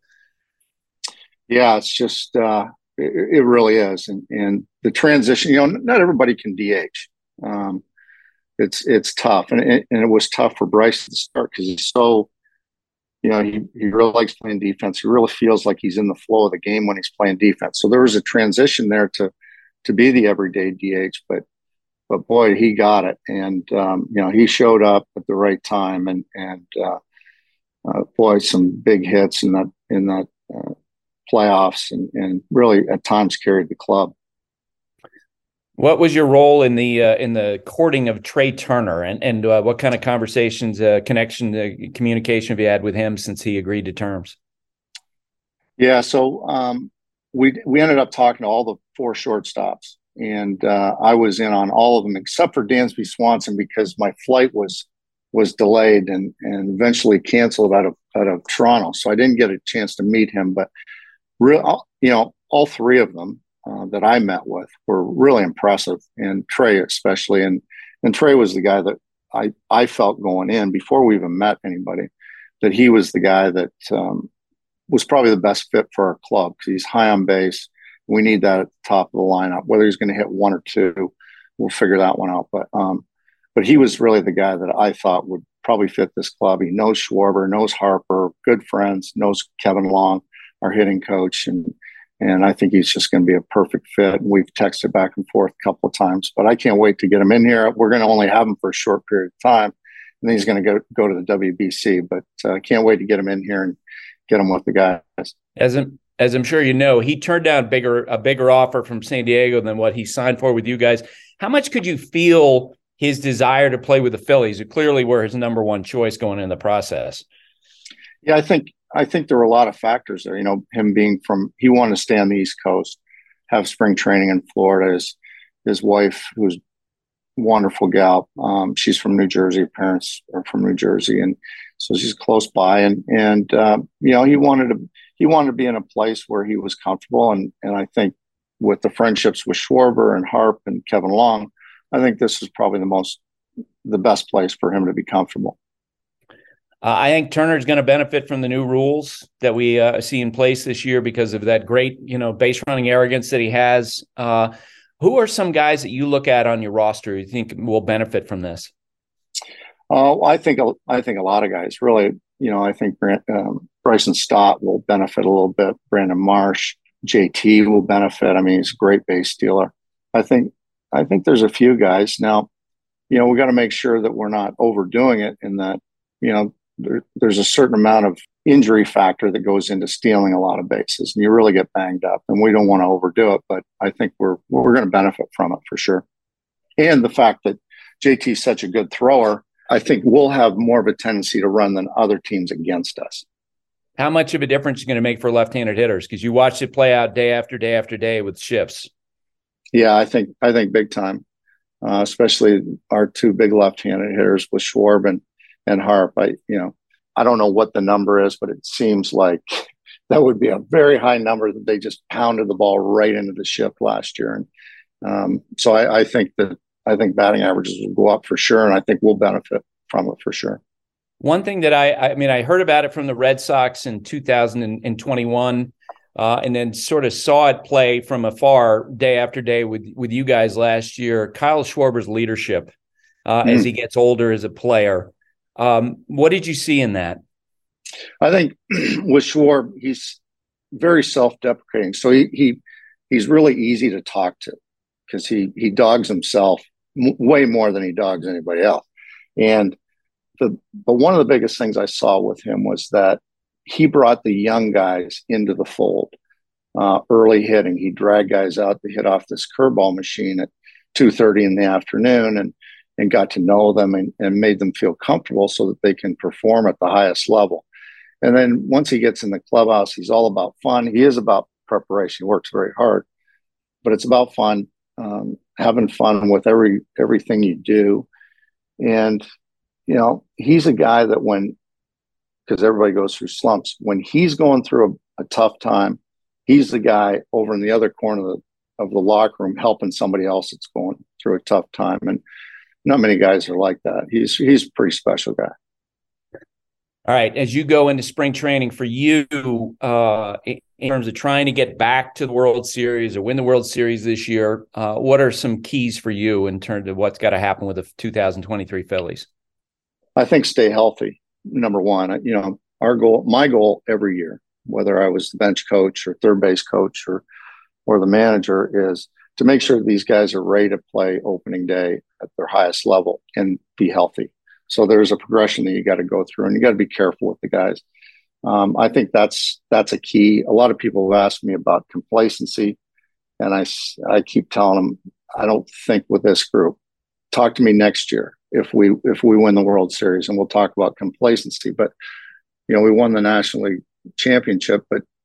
Yeah, it's just, uh, it, it really is. And, and the transition, you know, not everybody can D H. Um, it's, it's tough. And it, and it was tough for Bryce to start because he's so, you know, he, he really likes playing defense. He really feels like he's in the flow of the game when he's playing defense. So there was a transition there to, to be the everyday D H, but, but boy, he got it. And, um, you know, he showed up at the right time, and, and, uh, uh boy, some big hits in that, in that, uh, playoffs, and, and really at times carried the club. What was your role in the uh, in the courting of Trey Turner, and and uh, what kind of conversations, uh, connection, uh, communication have you had with him since he agreed to terms? Yeah, so um, we we ended up talking to all the four shortstops, and uh, I was in on all of them except for Dansby Swanson because my flight was was delayed and and eventually canceled out of out of Toronto, so I didn't get a chance to meet him. But real, you know, all three of them uh, that I met with were really impressive, and Trey especially, and and Trey was the guy that I I felt going in before we even met anybody that he was the guy that. Um, was probably the best fit for our club because he's high on base. We need that at the top of the lineup. Whether he's going to hit one or two, we'll figure that one out. But um, but he was really the guy that I thought would probably fit this club. He knows Schwarber, knows Harper, good friends, knows Kevin Long, our hitting coach, and and I think he's just going to be a perfect fit. And we've texted back and forth a couple of times, but I can't wait to get him in here. We're going to only have him for a short period of time, and then he's going to go go to the W B C. But I uh, can't wait to get him in here and get him with the guys. As I'm, as I'm sure you know, he turned down bigger a bigger offer from San Diego than what he signed for with you guys. How much could you feel his desire to play with the Phillies, who clearly were his number one choice going in the process? Yeah, I think I think there were a lot of factors there. You know, him being from he wanted to stay on the East Coast, have spring training in Florida. His his wife, who's a wonderful gal, um, she's from New Jersey. Her parents are from New Jersey, and so she's close by, and and uh, you know he wanted to he wanted to be in a place where he was comfortable, and and I think with the friendships with Schwarber and Harp and Kevin Long, I think this is probably the most the best place for him to be comfortable. Uh, I think Turner's going to benefit from the new rules that we uh, see in place this year because of that great you know base running arrogance that he has. Uh, who are some guys that you look at on your roster you think will benefit from this? Uh, I think I think a lot of guys really, you know, I think um, Bryson Stott will benefit a little bit. Brandon Marsh, J T will benefit. I mean, he's a great base stealer. I think I think there's a few guys now. You know, we got to make sure that we're not overdoing it, in that you know there, there's a certain amount of injury factor that goes into stealing a lot of bases, and you really get banged up. And we don't want to overdo it, but I think we're we're going to benefit from it for sure. And the fact that J T is such a good thrower, I think we'll have more of a tendency to run than other teams against us. How much of a difference is it going to make for left-handed hitters? Because you watched it play out day after day after day with shifts. Yeah, I think I think big time, uh, especially our two big left-handed hitters with Schwarb and, and Harp. I you know I don't know what the number is, but it seems like that would be a very high number that they just pounded the ball right into the shift last year. And um, so I, I think that. I think batting averages will go up for sure, and I think we'll benefit from it for sure. One thing that I, I mean, I heard about it from the Red Sox in two thousand twenty-one, uh, and then sort of saw it play from afar day after day with, with you guys last year. Kyle Schwarber's leadership uh, mm. as he gets older as a player. Um, what did you see in that? I think with Schwarber, he's very self-deprecating. So he, he he's really easy to talk to because he he dogs himself way more than he dogs anybody else. And the but one of the biggest things I saw with him was that he brought the young guys into the fold. Uh, early hitting, he dragged guys out to hit off this curveball machine at two thirty in the afternoon, and and got to know them and, and made them feel comfortable so that they can perform at the highest level. And then once he gets in the clubhouse, he's all about fun. He is about preparation. He works very hard, but it's about fun. Um, having fun with every everything you do. And you know he's a guy that when because everybody goes through slumps, when he's going through a, a tough time, he's the guy over in the other corner of the, of the locker room helping somebody else that's going through a tough time. And not many guys are like that. He's he's a pretty special guy. All right, as you go into spring training for you, uh, in terms of trying to get back to the World Series or win the World Series this year, uh, what are some keys for you in terms of what's got to happen with the two thousand twenty-three Phillies? I think stay healthy, number one. You know, our goal, my goal every year, whether I was the bench coach or third base coach or or the manager, is to make sure these guys are ready to play opening day at their highest level and be healthy. So there's a progression that you got to go through, and you got to be careful with the guys. Um, I think that's that's a key. A lot of people have asked me about complacency, and I, I keep telling them, I don't think with this group. Talk to me next year if we if we win the World Series, and we'll talk about complacency. But you know, we won the National League championship, but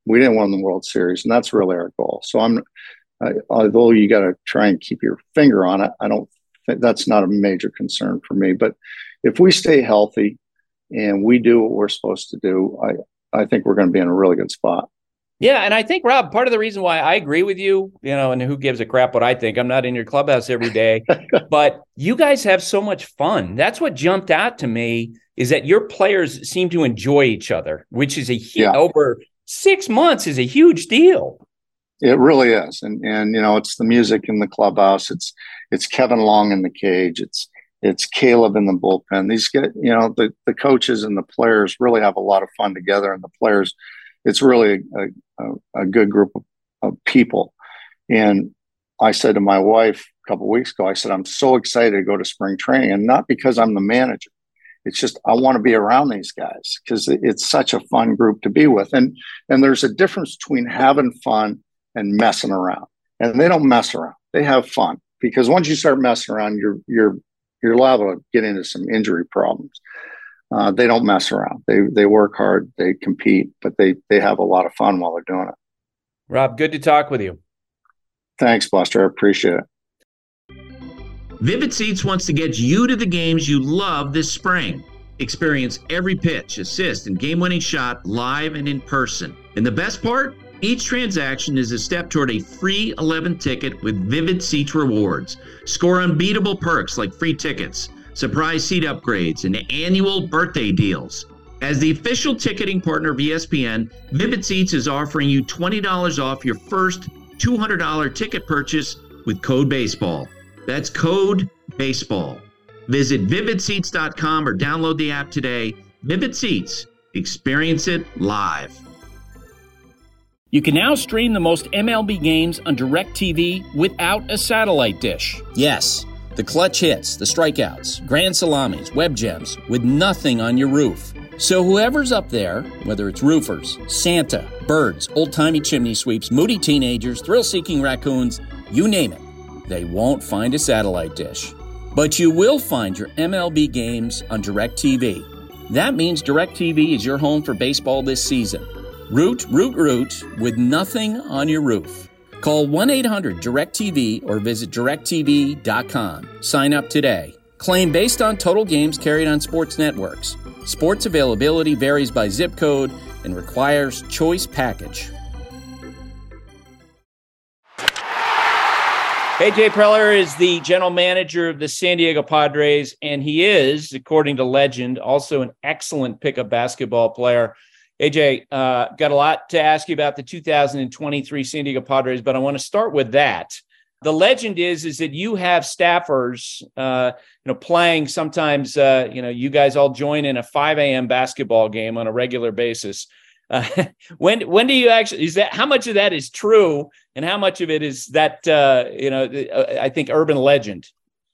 We didn't win the World Series, and that's really our goal. So I'm, I, although you got to try and keep your finger on it, I don't think that's not a major concern for me. But if we stay healthy and we do what we're supposed to do, I, I think we're going to be in a really good spot. Yeah, and I think, Rob, part of the reason why I agree with you, you know, and who gives a crap what I think? I'm not in your clubhouse every day, but you guys have so much fun. That's what jumped out to me, is that your players seem to enjoy each other, which is a yeah. over six months is a huge deal. It really is. And, and, you know, it's the music in the clubhouse. It's, it's Kevin Long in the cage. It's, it's Caleb in the bullpen. These get, you know, the, the coaches and the players really have a lot of fun together, and the players, it's really a, a, a good group of, of people. And I said to my wife a couple of weeks ago, I said, I'm so excited to go to spring training, and not because I'm the manager. It's just, I want to be around these guys because it's such a fun group to be with. And, and there's a difference between having fun and messing around. And they don't mess around. They have fun, because once you start messing around, you're, you're, you're liable to get into some injury problems. Uh, they don't mess around. They they work hard. They compete, but they they have a lot of fun while they're doing it. Rob, good to talk with you. Thanks, Buster. I appreciate it. Vivid Seats wants to get you to the games you love this spring. Experience every pitch, assist, and game-winning shot live and in person. And the best part? Each transaction is a step toward a free eleventh ticket with Vivid Seats rewards. Score unbeatable perks like free tickets, surprise seat upgrades, and annual birthday deals. As the official ticketing partner of E S P N, Vivid Seats is offering you twenty dollars off your first two hundred dollars ticket purchase with code BASEBALL. That's code BASEBALL. Visit vivid seats dot com or download the app today. Vivid Seats. Experience it live. You can now stream the most M L B games on DirecTV without a satellite dish. Yes, the clutch hits, the strikeouts, grand salamis, web gems, with nothing on your roof. So whoever's up there, whether it's roofers, Santa, birds, old-timey chimney sweeps, moody teenagers, thrill-seeking raccoons, you name it, they won't find a satellite dish. But you will find your M L B games on DirecTV. That means DirecTV is your home for baseball this season. Root, root, root, with nothing on your roof. Call one eight hundred direct T V or visit direct T V dot com. Sign up today. Claim based on total games carried on sports networks. Sports availability varies by zip code and requires choice package. A J Preller is the general manager of the San Diego Padres, and he is, according to legend, also an excellent pickup basketball player. A J, uh, got a lot to ask you about the two thousand twenty-three San Diego Padres, but I want to start with that. The legend is, is that you have staffers, uh, you know, playing sometimes, uh, you know, you guys all join in a five a.m. basketball game on a regular basis. Uh, when when do you actually, is that, how much of that is true and how much of it is that, uh, you know, I think urban legend?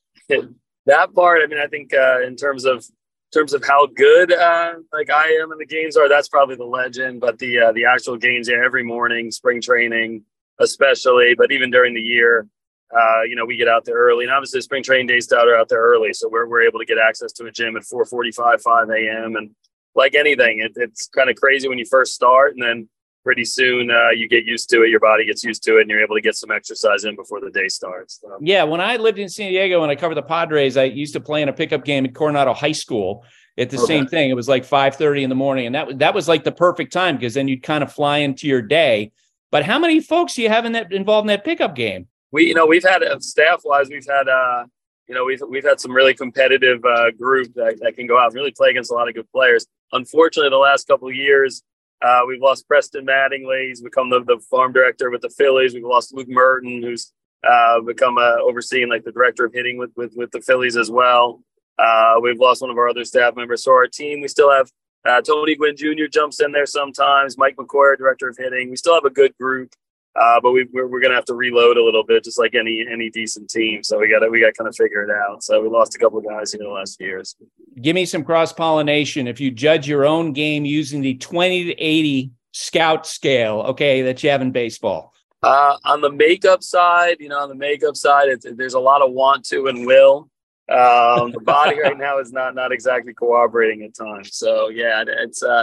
That part, I mean, I think uh, in terms of, In terms of how good uh, like I am in the games are, that's probably the legend. But the uh, the actual games, yeah, every morning, spring training especially, but even during the year, uh, you know, we get out there early. And obviously, spring training days out are out there early, so we're we're able to get access to a gym at four forty-five, five a.m. And like anything, it, it's kind of crazy when you first start, and then pretty soon uh, you get used to it. Your body gets used to it, and you're able to get some exercise in before the day starts. So. Yeah, when I lived in San Diego and I covered the Padres, I used to play in a pickup game at Coronado High School. At the okay. same thing, it was like five thirty in the morning, and that was that was like the perfect time because then you'd kind of fly into your day. But how many folks do you have in that involved in that pickup game? We, you know, we've had uh, staff wise, we've had, uh, you know, we've we've had some really competitive uh, group that, that can go out and really play against a lot of good players. Unfortunately, the last couple of years. Uh, we've lost Preston Mattingly. He's become the, the farm director with the Phillies. We've lost Luke Merton, who's uh, become uh, overseeing like the director of hitting with, with, with the Phillies as well. Uh, we've lost one of our other staff members. So our team, we still have uh, Tony Gwynn Junior jumps in there sometimes. Mike McCoy, director of hitting. We still have a good group, uh, but we, we're, we're going to have to reload a little bit, just like any any decent team. So we got to we got to kind of figure it out. So we lost a couple of guys in the last few years. Give me some cross-pollination. If you judge your own game using the twenty to eighty scout scale, okay, that you have in baseball. Uh, on the makeup side, you know, on the makeup side, it's, there's a lot of want to and will. Um, the body right now is not not exactly cooperating at times. So yeah, it's uh,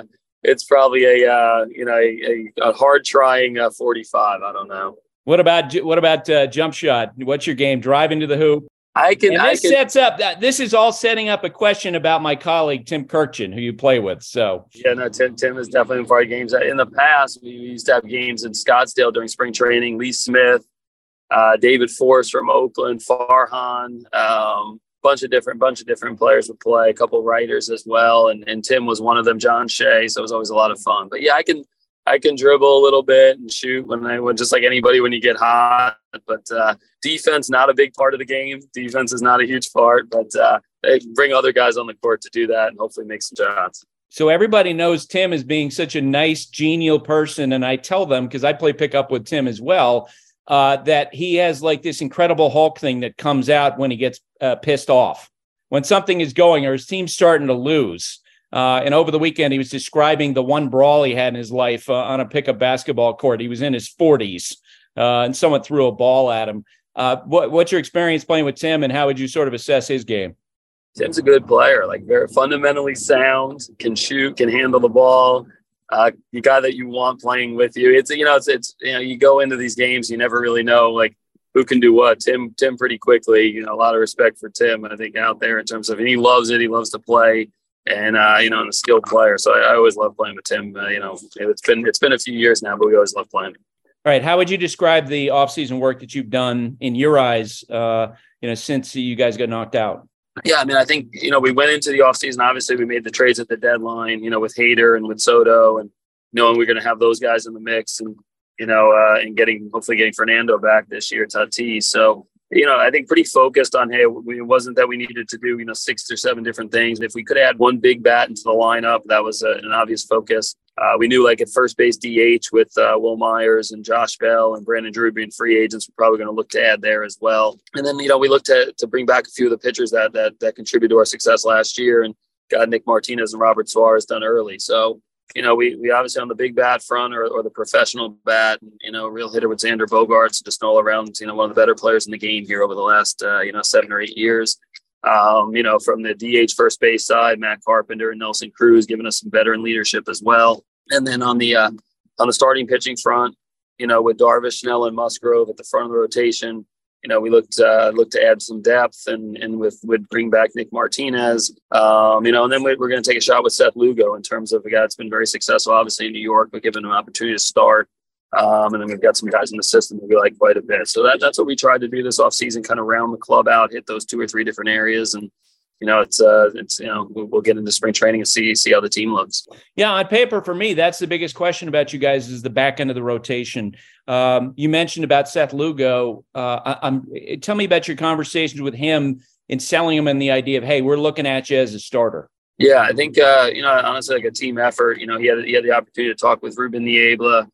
it's probably a uh, you know a, a, a hard trying uh, forty-five. I don't know. What about what about uh, jump shot? What's your game? Driving to the hoop. I can. And I this can, sets up. This is all setting up a question about my colleague Tim Kirkchin, who you play with. So yeah, no, Tim. Tim is definitely in part of games. In the past, we used to have games in Scottsdale during spring training. Lee Smith, uh, David Force from Oakland, Farhan. Um, bunch of different bunch of different players would play, a couple of writers as well, and and Tim was one of them, John Shea, so it was always a lot of fun. But yeah, I can I can dribble a little bit and shoot when I would, just like anybody when you get hot. But uh, defense, not a big part of the game. Defense is not a huge part, but uh, they bring other guys on the court to do that and hopefully make some shots. So everybody knows Tim as being such a nice, genial person, and I tell them, because I play pickup with Tim as well, Uh, that he has like this incredible Hulk thing that comes out when he gets uh, pissed off, when something is going or his team's starting to lose. Uh, and over the weekend, he was describing the one brawl he had in his life uh, on a pickup basketball court. He was in his forties uh, and someone threw a ball at him. Uh, what, what's your experience playing with Tim, and how would you sort of assess his game? Tim's a good player, like very fundamentally sound, can shoot, can handle the ball. Uh, the guy that you want playing with you. It's, you know, it's, it's, you know, you go into these games, you never really know like who can do what. Tim, Tim pretty quickly, you know, a lot of respect for Tim, I think, out there in terms of, and he loves it. He loves to play and, uh, you know, and a skilled player. So I, I always love playing with Tim. Uh, you know, it's been, it's been a few years now, but we always love playing. All right. How would you describe the offseason work that you've done in your eyes, uh, you know, since you guys got knocked out? Yeah, I mean, I think, you know, we went into the offseason, obviously we made the trades at the deadline, you know, with Hader and with Soto, and knowing we're going to have those guys in the mix, and, you know, uh, and getting, hopefully getting Fernando back this year, Tatis. So, you know, I think pretty focused on, hey, we, it wasn't that we needed to do, you know, six or seven different things. If we could add one big bat into the lineup, that was a, an obvious focus. Uh, we knew like at first base D H with uh, Will Myers and Josh Bell and Brandon Drew being free agents, we're probably going to look to add there as well. And then, you know, we looked to to bring back a few of the pitchers that that that contributed to our success last year, and got Nick Martinez and Robert Suarez done early. So, you know, we we obviously on the big bat front, or, or the professional bat, you know, real hitter with Xander Bogaerts, just all around, you know, one of the better players in the game here over the last, uh, you know, seven or eight years. Um, you know, from the D H first base side, Matt Carpenter and Nelson Cruz giving us some veteran leadership as well. And then on the uh, on the starting pitching front, you know, with Darvish, Snell, and Musgrove at the front of the rotation, you know, we looked uh, looked to add some depth, and and with would bring back Nick Martinez, um, you know, and then we're going to take a shot with Seth Lugo in terms of a guy that's been very successful, obviously in New York, but given him an opportunity to start. Um, and then we've got some guys in the system that we like quite a bit. So that that's what we tried to do this offseason, kind of round the club out, hit those two or three different areas. And, you know, it's, uh, it's you know, we'll, we'll get into spring training and see see how the team looks. Yeah, on paper, for me, that's the biggest question about you guys is the back end of the rotation. Um, you mentioned about Seth Lugo. Uh, I, I'm, tell me about your conversations with him in selling him and the idea of, hey, we're looking at you as a starter. Yeah, I think, uh, you know, honestly, like a team effort. You know, he had he had the opportunity to talk with Ruben Niebla.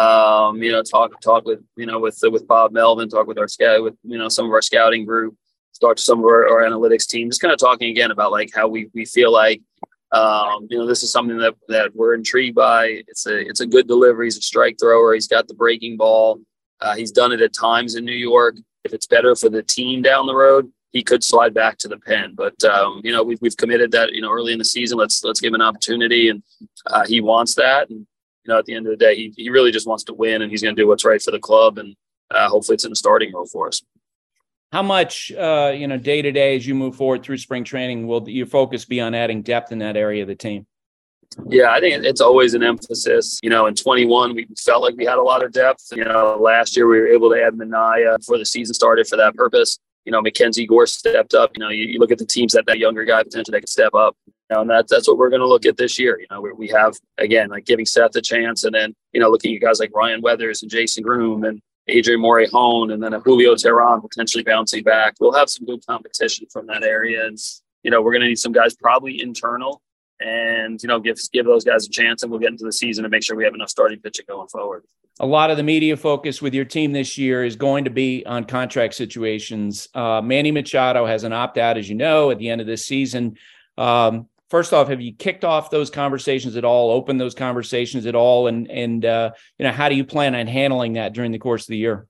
Um, you know, talk talk with you know with with Bob Melvin, talk with our scout, with you know some of our scouting group, talk to some of our, our analytics team, just kind of talking again about like how we we feel like um, you know this is something that that we're intrigued by. It's a it's a good delivery. He's a strike thrower. He's got the breaking ball. Uh, he's done it at times in New York. If it's better for the team down the road, he could slide back to the pen. But um, you know we've we've committed that you know early in the season. Let's let's give him an opportunity, and uh, he wants that. And you know, at the end of the day, he, he really just wants to win, and he's going to do what's right for the club. And uh, hopefully it's in the starting role for us. How much, uh, you know, day to day as you move forward through spring training, will your focus be on adding depth in that area of the team? Yeah, I think it's always an emphasis. You know, in twenty-one, we felt like we had a lot of depth. You know, last year we were able to add Minaya before the season started for that purpose. You know, Mackenzie Gore stepped up. You know, you, you look at the teams that that younger guy potentially that could step up. You know, and that's that's what we're going to look at this year. You know, we, we have, again, like giving Seth a chance, and then, you know, looking at guys like Ryan Weathers and Jason Groom and Adrian Morey-Hone, and then a Julio Teheran potentially bouncing back. We'll have some good competition from that area. And, you know, we're going to need some guys probably internal, and, you know, give give those guys a chance, and we'll get into the season and make sure we have enough starting pitching going forward. A lot of the media focus with your team this year is going to be on contract situations. Uh, Manny Machado has an opt-out, as you know, at the end of this season. Um, first off, have you kicked off those conversations at all, opened those conversations at all? And, and uh, you know, how do you plan on handling that during the course of the year?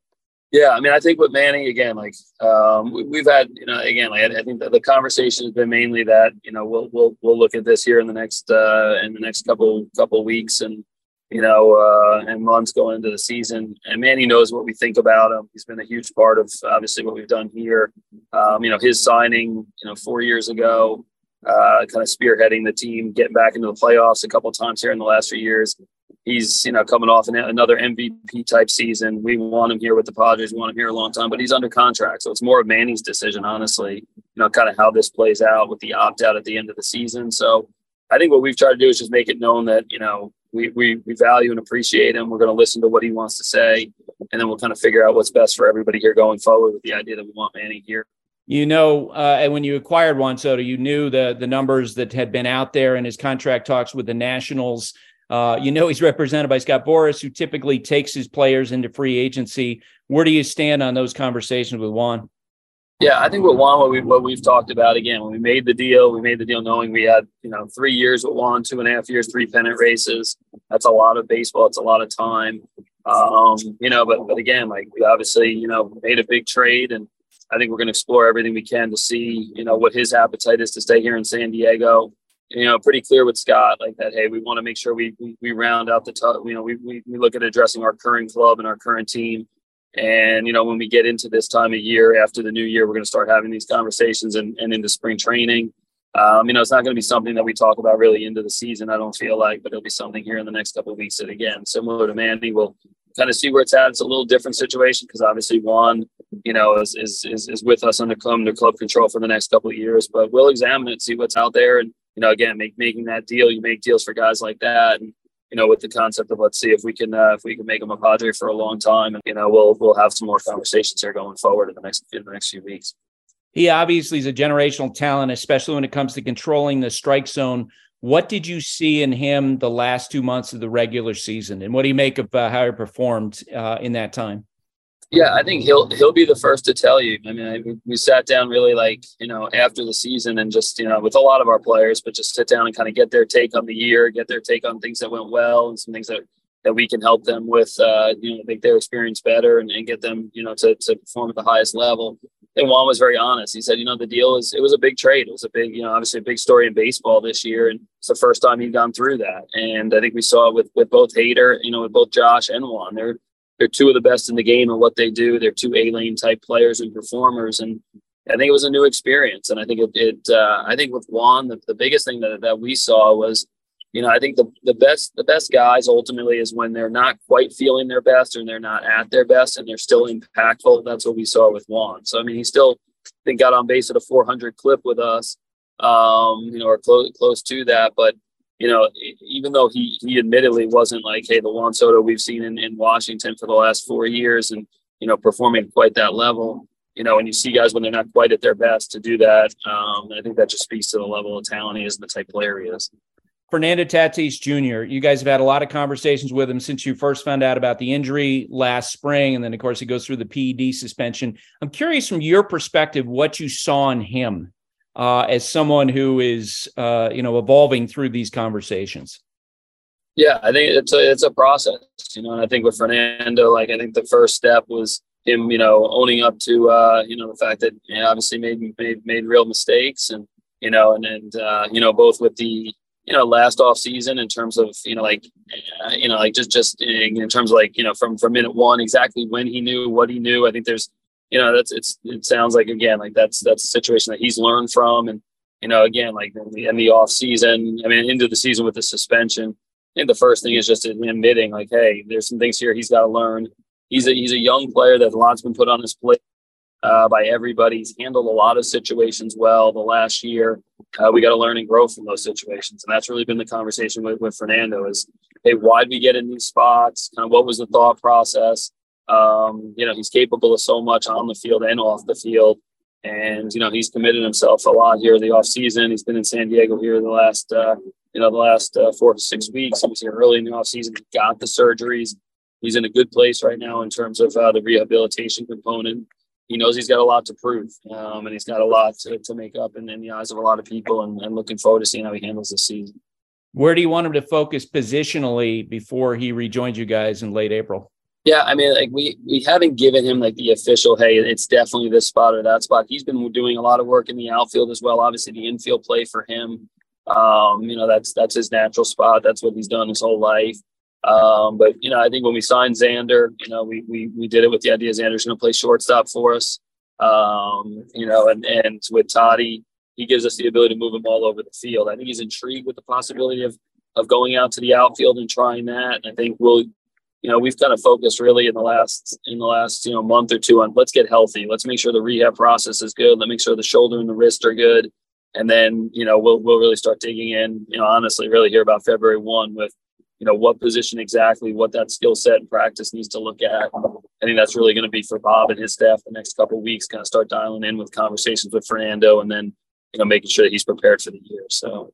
Yeah, I mean, I think with Manny, again, like um, we, we've had, you know, again, like I, I think that the conversation has been mainly that, you know, we'll we'll we'll look at this here in the next uh, in the next couple couple weeks and you know uh, and months going into the season. And Manny knows what we think about him. He's been a huge part of obviously what we've done here. Um, you know, his signing, you know, four years ago, uh, kind of spearheading the team, getting back into the playoffs a couple of times here in the last few years. He's, you know, coming off an, another M V P type season. We want him here with the Padres. We want him here a long time, but he's under contract. So it's more of Manny's decision, honestly, you know, kind of how this plays out with the opt out at the end of the season. So I think what we've tried to do is just make it known that, you know, we, we, we value and appreciate him. We're going to listen to what he wants to say, and then we'll kind of figure out what's best for everybody here going forward with the idea that we want Manny here. You know, uh, and when you acquired Juan Soto, you knew the the numbers that had been out there in his contract talks with the Nationals. Uh, you know, he's represented by Scott Boras, who typically takes his players into free agency. Where do you stand on those conversations with Juan? Yeah, I think with Juan, what, we, what we've talked about, again, when we made the deal, we made the deal knowing we had, you know, three years with Juan, two and a half years, three pennant races. That's a lot of baseball. It's a lot of time. Um, you know, but, but again, like we obviously, you know, made a big trade, and I think we're going to explore everything we can to see, you know, what his appetite is to stay here in San Diego. You know, pretty clear with Scott, like that, hey, we want to make sure we we, we round out the, t- you know, we, we we look at addressing our current club and our current team. And, you know, when we get into this time of year after the new year, we're going to start having these conversations and, and into spring training. Um, you know, it's not going to be something that we talk about really into the season, I don't feel like, but it'll be something here in the next couple of weeks that, again, similar to Mandy, we'll kind of see where it's at. It's a little different situation because obviously Juan, you know, is, is, is, is with us under, under club control for the next couple of years, but we'll examine it, see what's out there. And, you know, again, make, making that deal, you make deals for guys like that. And, you know, with the concept of let's see if we can, uh, if we can make him a Padre for a long time. And, you know, we'll, we'll have some more conversations here going forward in the next, in the next few weeks. He obviously is a generational talent, especially when it comes to controlling the strike zone. What did you see in him the last two months of the regular season, and what do you make of uh, how he performed uh, in that time? Yeah, I think he'll he'll be the first to tell you. I mean, I, we sat down really like, you know, after the season and just, you know, with a lot of our players, but just sit down and kind of get their take on the year, get their take on things that went well and some things that, that we can help them with, uh, you know, make their experience better and, and get them, you know, to, to perform at the highest level. And Juan was very honest. He said, you know, the deal is, it was a big trade. It was a big, you know, obviously a big story in baseball this year. And it's the first time he'd gone through that. And I think we saw it with, with both Hader, you know, with both Josh and Juan. They're, they're two of the best in the game at what they do. They're two A-lane type players and performers. And I think it was a new experience. And I think it, it uh, I think with Juan, the, the biggest thing that, that we saw was, you know, I think the, the best, the best guys ultimately is when they're not quite feeling their best or they're not at their best and they're still impactful. That's what we saw with Juan. So, I mean, he still, I think, got on base at a four hundred clip with us, um, you know, or close, close to that. But, you know, even though he, he admittedly wasn't like, hey, the Juan Soto we've seen in, in Washington for the last four years and, you know, performing at quite that level, you know, when you see guys when they're not quite at their best to do that, um, I think that just speaks to the level of talent he is and the type of player he is. Fernando Tatis Junior, you guys have had a lot of conversations with him since you first found out about the injury last spring. And then, of course, he goes through the P E D suspension. I'm curious from your perspective, what you saw in him uh, as someone who is, uh, you know, evolving through these conversations. Yeah, I think it's a, it's a process, you know, and I think with Fernando, like, I think the first step was him, you know, owning up to, uh, you know, the fact that he obviously made, made, made real mistakes and, you know, and, and uh, you know, both with the, you know, last off season in terms of, you know, like, uh, you know, like just, just in terms of like, you know, from, from minute one, exactly when he knew what he knew. I think there's, you know, that's, it's, it sounds like, again, like that's, that's a situation that he's learned from. And, you know, again, like in the, in the off season, I mean, into the season with the suspension, I think the first thing is just admitting like, hey, there's some things here he's got to learn. He's a, he's a young player that a lot's been put on his plate uh, by everybody. He's handled a lot of situations well the last year. Uh, we got to learn and grow from those situations. And that's really been the conversation with, with Fernando is, hey, why did we get in these spots? Kind of what was the thought process? Um, you know, he's capable of so much on the field and off the field. And, you know, he's committed himself a lot here in the off season. He's been in San Diego here the last, uh, you know, the last uh, four to six weeks. He was here early in the off season. He got the surgeries. He's in a good place right now in terms of uh, the rehabilitation component. He knows he's got a lot to prove, um, and he's got a lot to, to make up in, in the eyes of a lot of people, and, and looking forward to seeing how he handles this season. Where do you want him to focus positionally before he rejoins you guys in late April? Yeah, I mean, like we we haven't given him like the official, hey, it's definitely this spot or that spot. He's been doing a lot of work in the outfield as well. Obviously, the infield play for him, um, you know, that's that's his natural spot. That's what he's done his whole life. Um, but you know, I think when we signed Xander, you know, we we we did it with the idea Xander's going to play shortstop for us. Um, you know, and and with Toddy, he gives us the ability to move him all over the field. I think he's intrigued with the possibility of of going out to the outfield and trying that. And I think we'll. You know, we've kind of focused really in the last in the last, you know, month or two on let's get healthy. Let's make sure the rehab process is good. Let's make sure the shoulder and the wrist are good. And then, you know, we'll we'll really start digging in, you know, honestly, really here about February first with, you know, what position exactly, what that skill set and practice needs to look at. I think that's really going to be for Bob and his staff the next couple of weeks, kind of start dialing in with conversations with Fernando and then, you know, making sure that he's prepared for the year. So.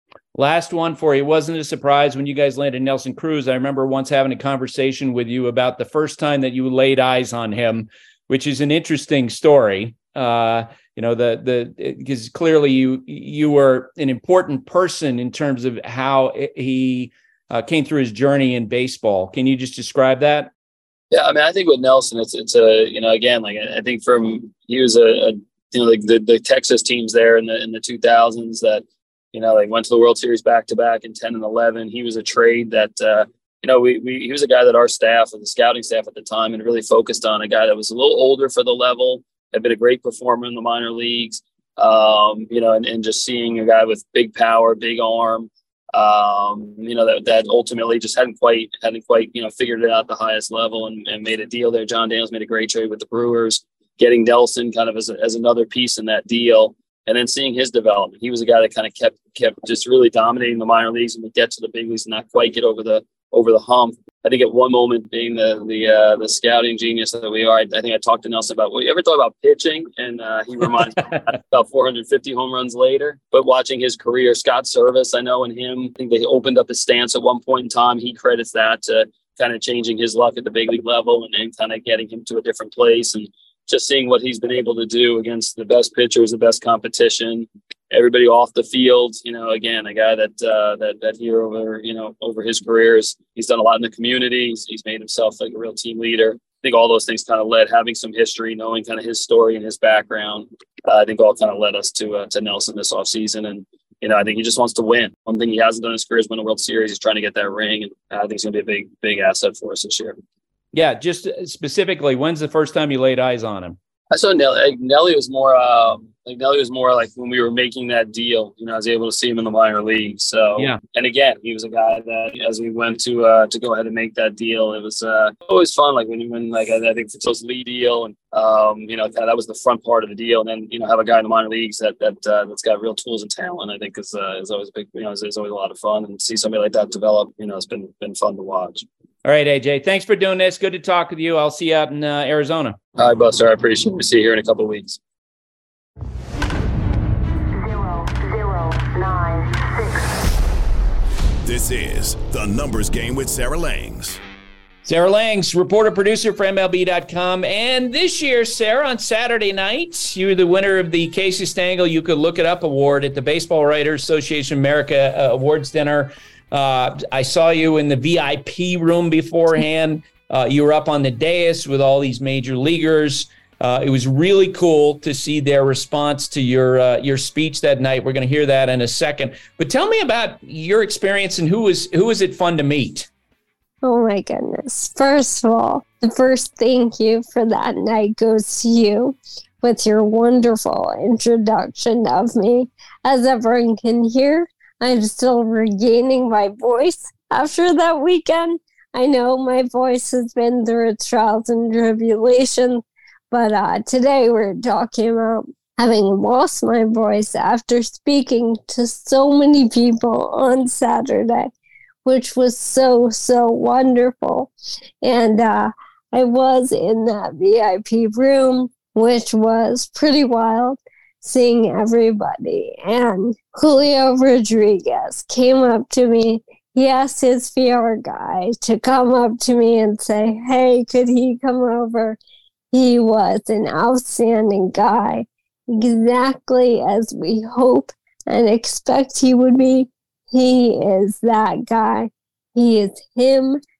Last one for you. It wasn't a surprise when you guys landed Nelson Cruz. I remember once having a conversation with you about the first time that you laid eyes on him, which is an interesting story. Uh, you know, the the because clearly you you were an important person in terms of how he uh, came through his journey in baseball. Can you just describe that? Yeah, I mean, I think with Nelson, it's it's a you know again like I think from he was a, a you know like the, the Texas teams there in the in the two thousands that. You know, they went to the World Series back to back in ten and eleven. He was a trade that, uh, you know, we, we he was a guy that our staff, or the scouting staff at the time, and really focused on a guy that was a little older for the level, had been a great performer in the minor leagues, um, you know, and, and just seeing a guy with big power, big arm, um, you know, that that ultimately just hadn't quite hadn't quite you know figured it out at the highest level and, and made a deal there. John Daniels made a great trade with the Brewers, getting Nelson kind of as a, as another piece in that deal. And then seeing his development, he was a guy that kind of kept kept just really dominating the minor leagues and would get to the big leagues and not quite get over the over the hump. I think at one moment, being the the uh, the scouting genius that we are, I, I think I talked to Nelson about, well, you ever thought about pitching? And uh, he reminds me about four hundred fifty home runs later. But watching his career, Scott Service, I know in him, I think they opened up his stance at one point in time. He credits that to kind of changing his luck at the big league level and then kind of getting him to a different place. And just seeing what he's been able to do against the best pitchers, the best competition, everybody off the field. You know, again, a guy that uh, that that here over you know over his careers, he's done a lot in the community. He's, he's made himself like a real team leader. I think all those things kind of led, having some history, knowing kind of his story and his background. Uh, I think all kind of led us to uh, to Nelson this offseason. And you know, I think he just wants to win. One thing he hasn't done in his career is win a World Series. He's trying to get that ring, and I think it's going to be a big big asset for us this year. Yeah, just specifically, when's the first time you laid eyes on him? I saw Nelly. Like Nelly was more um, like Nelly was more like when we were making that deal. You know, I was able to see him in the minor leagues. So yeah. And again, he was a guy that as we went to uh, to go ahead and make that deal, it was uh, always fun. Like when you win, like I, I think Fitzo's lead deal, and um, you know that was the front part of the deal. And then you know have a guy in the minor leagues that that uh, that's got real tools and talent. I think is uh, is always a big. You know, is, is always a lot of fun, and see somebody like that develop. You know, it's been been fun to watch. All right, A J, thanks for doing this. Good to talk with you. I'll see you out in uh, Arizona. All right, Buster. I appreciate it. We'll see you here in a couple of weeks. Zero, zero, nine, six. This is The Numbers Game with Sarah Langs. Sarah Langs, reporter, producer for M L B dot com. And this year, Sarah, on Saturday night, you were the winner of the Casey Stengel You Could Look It Up Award at the Baseball Writers Association America uh, Awards Dinner. Uh, I saw you in the V I P room beforehand. Uh, you were up on the dais with all these major leaguers. Uh, it was really cool to see their response to your uh, your speech that night. We're going to hear that in a second. But tell me about your experience and who was who was it fun to meet? Oh my goodness. First of all, the first thank you for that night goes to you with your wonderful introduction of me. As everyone can hear, I'm still regaining my voice after that weekend. I know my voice has been through its trials and tribulations, but uh, today we're talking about having lost my voice after speaking to so many people on Saturday, which was so, so wonderful. And uh, I was in that V I P room, which was pretty wild, seeing everybody. And Julio Rodriguez came up to me. He asked his P R guy to come up to me and say, hey, could he come over? He was an outstanding guy, exactly as we hope and expect he would be. He is that guy. He is him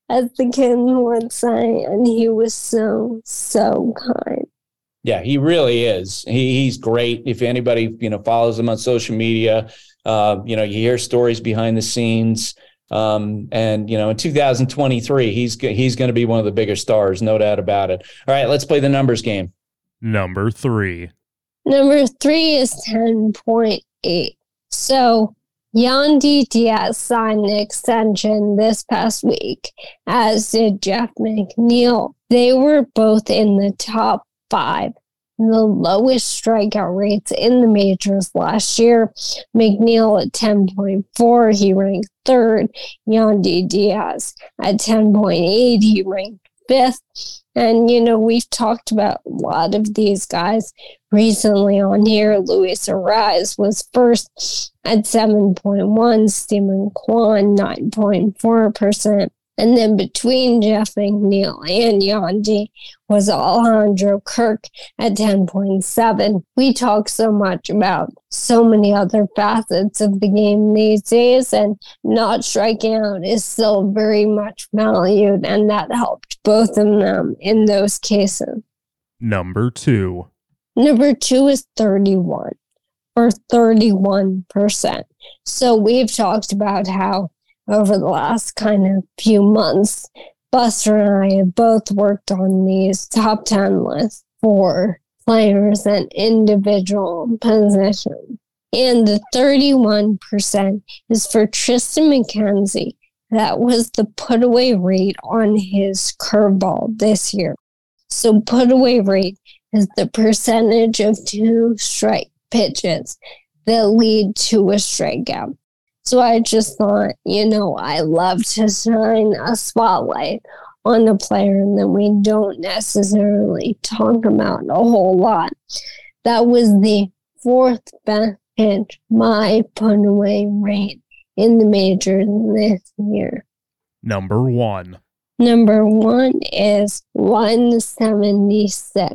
as the kid would say, and he was so, so kind. Yeah, he really is. He, he's great. If anybody, you know, follows him on social media, uh, you know, you hear stories behind the scenes. Um, and, you know, in two thousand twenty-three, he's, he's going to be one of the bigger stars, no doubt about it. All right, let's play the numbers game. Number three. Number three is ten point eight. So Yandy Diaz signed an extension this past week, as did Jeff McNeil. They were both in the top five, the lowest strikeout rates in the majors last year. McNeil at ten point four, he ranked third. Yandy Diaz at ten point eight, he ranked fifth. And, you know, we've talked about a lot of these guys recently on here. Luis Arraez was first at seven point one, Stephen Kwan nine point four percent. And then between Jeff McNeil and Yandy was Alejandro Kirk at ten point seven. We talk so much about so many other facets of the game these days, and not striking out is still very much valued, and that helped both of them in those cases. Number two. Number two is thirty-one, or thirty-one percent. So we've talked about how over the last kind of few months, Buster and I have both worked on these top ten lists for players and individual positions. And the thirty-one percent is for Tristan McKenzie. That was the put-away rate on his curveball this year. So put-away rate is the percentage of two strike pitches that lead to a strikeout. So I just thought, you know, I love to shine a spotlight on a player that we don't necessarily talk about a whole lot. That was the fourth best pitch my put-away rate in the majors this year. Number one. Number one is one seventy-six.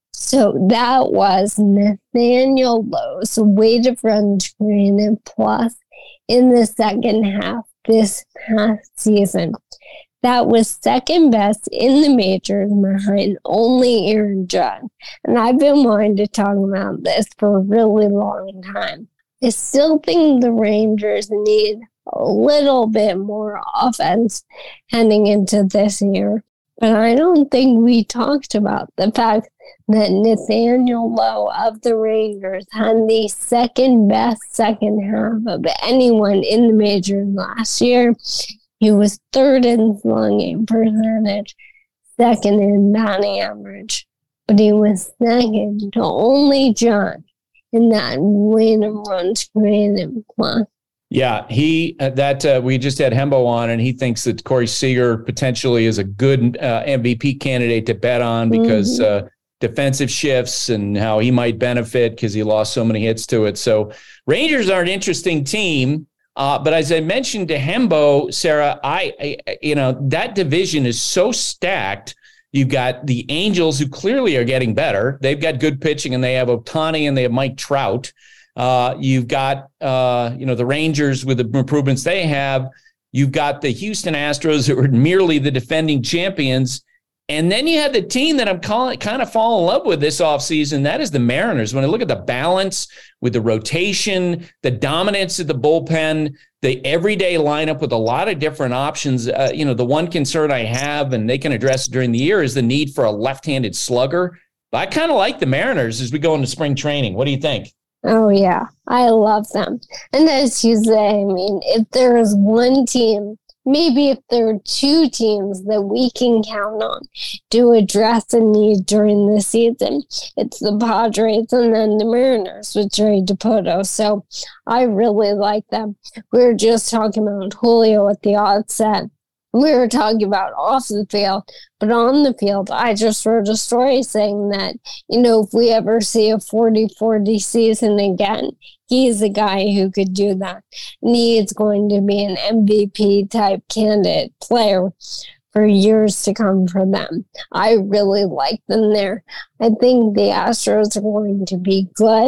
So that was Nathaniel Lowe's weighted runs created plus in the second half this past season. That was second best in the majors behind only Aaron Judge. And I've been wanting to talk about this for a really long time. I still think the Rangers need a little bit more offense heading into this year. But I don't think we talked about the fact that Nathaniel Lowe of the Rangers had the second best second half of anyone in the majors last year. He was third in slugging percentage, second in batting average, but he was second to only John in that weighted runs created plus. Yeah, he uh, that uh, we just had Hembo on, and he thinks that Corey Seager potentially is a good uh, M V P candidate to bet on because mm-hmm. uh, defensive shifts and how he might benefit because he lost so many hits to it. So Rangers are an interesting team, uh, but as I mentioned to Hembo, Sarah, I, I you know that division is so stacked. You've got the Angels, who clearly are getting better. They've got good pitching, and they have Ohtani and they have Mike Trout. Uh, you've got, uh, you know, the Rangers with the improvements they have. You've got the Houston Astros, who are merely the defending champions. And then you had the team that I'm calling, kind of falling in love with this offseason. That is the Mariners. When I look at the balance with the rotation, the dominance of the bullpen, the everyday lineup with a lot of different options. Uh, you know, the one concern I have, and they can address it during the year, is the need for a left-handed slugger. But I kind of like the Mariners as we go into spring training. What do you think? Oh, yeah. I love them. And as you say, I mean, if there is one team, maybe if there are two teams that we can count on to address a need during the season, it's the Padres and then the Mariners with Jerry Dipoto. So I really like them. We were just talking about Julio at the outset. We were talking about off the field, but on the field, I just wrote a story saying that, you know, if we ever see a forty forty season again, he's the guy who could do that. And he is going to be an M V P type candidate player for years to come for them. I really like them there. I think the Astros are going to be good.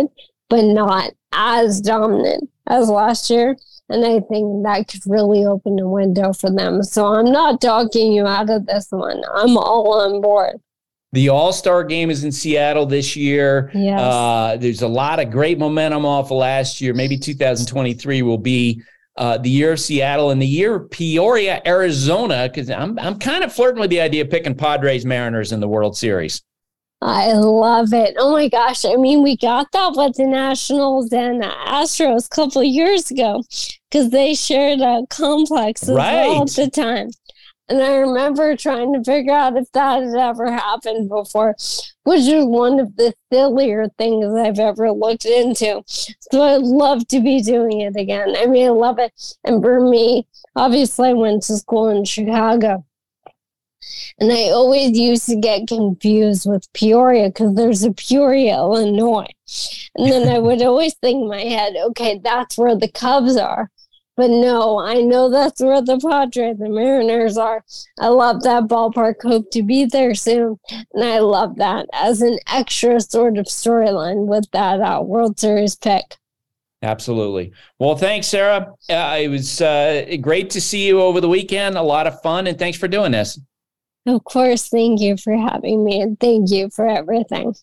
but not as dominant as last year. And I think that could really open a window for them. So I'm not talking you out of this one. I'm all on board. The All-Star game is in Seattle this year. Yes. Uh, there's a lot of great momentum off of last year. Maybe two thousand twenty-three will be uh, the year of Seattle and the year of Peoria, Arizona, because I'm I'm kind of flirting with the idea of picking Padres Mariners in the World Series. I love it. Oh my gosh. I mean, we got that with the Nationals and the Astros a couple of years ago because they shared a complex as right. well at the time. And I remember trying to figure out if that had ever happened before, which is one of the sillier things I've ever looked into. So I'd love to be doing it again. I mean, I love it. And for me, obviously, I went to school in Chicago. And I always used to get confused with Peoria because there's a Peoria, Illinois. And then I would always think in my head, okay, that's where the Cubs are. But no, I know that's where the Padres, the Mariners are. I love that ballpark. Hope to be there soon. And I love that as an extra sort of storyline with that uh, World Series pick. Absolutely. Well, thanks, Sarah. Uh, it was uh, great to see you over the weekend. A lot of fun. And thanks for doing this. Of course. Thank you for having me. And thank you for everything.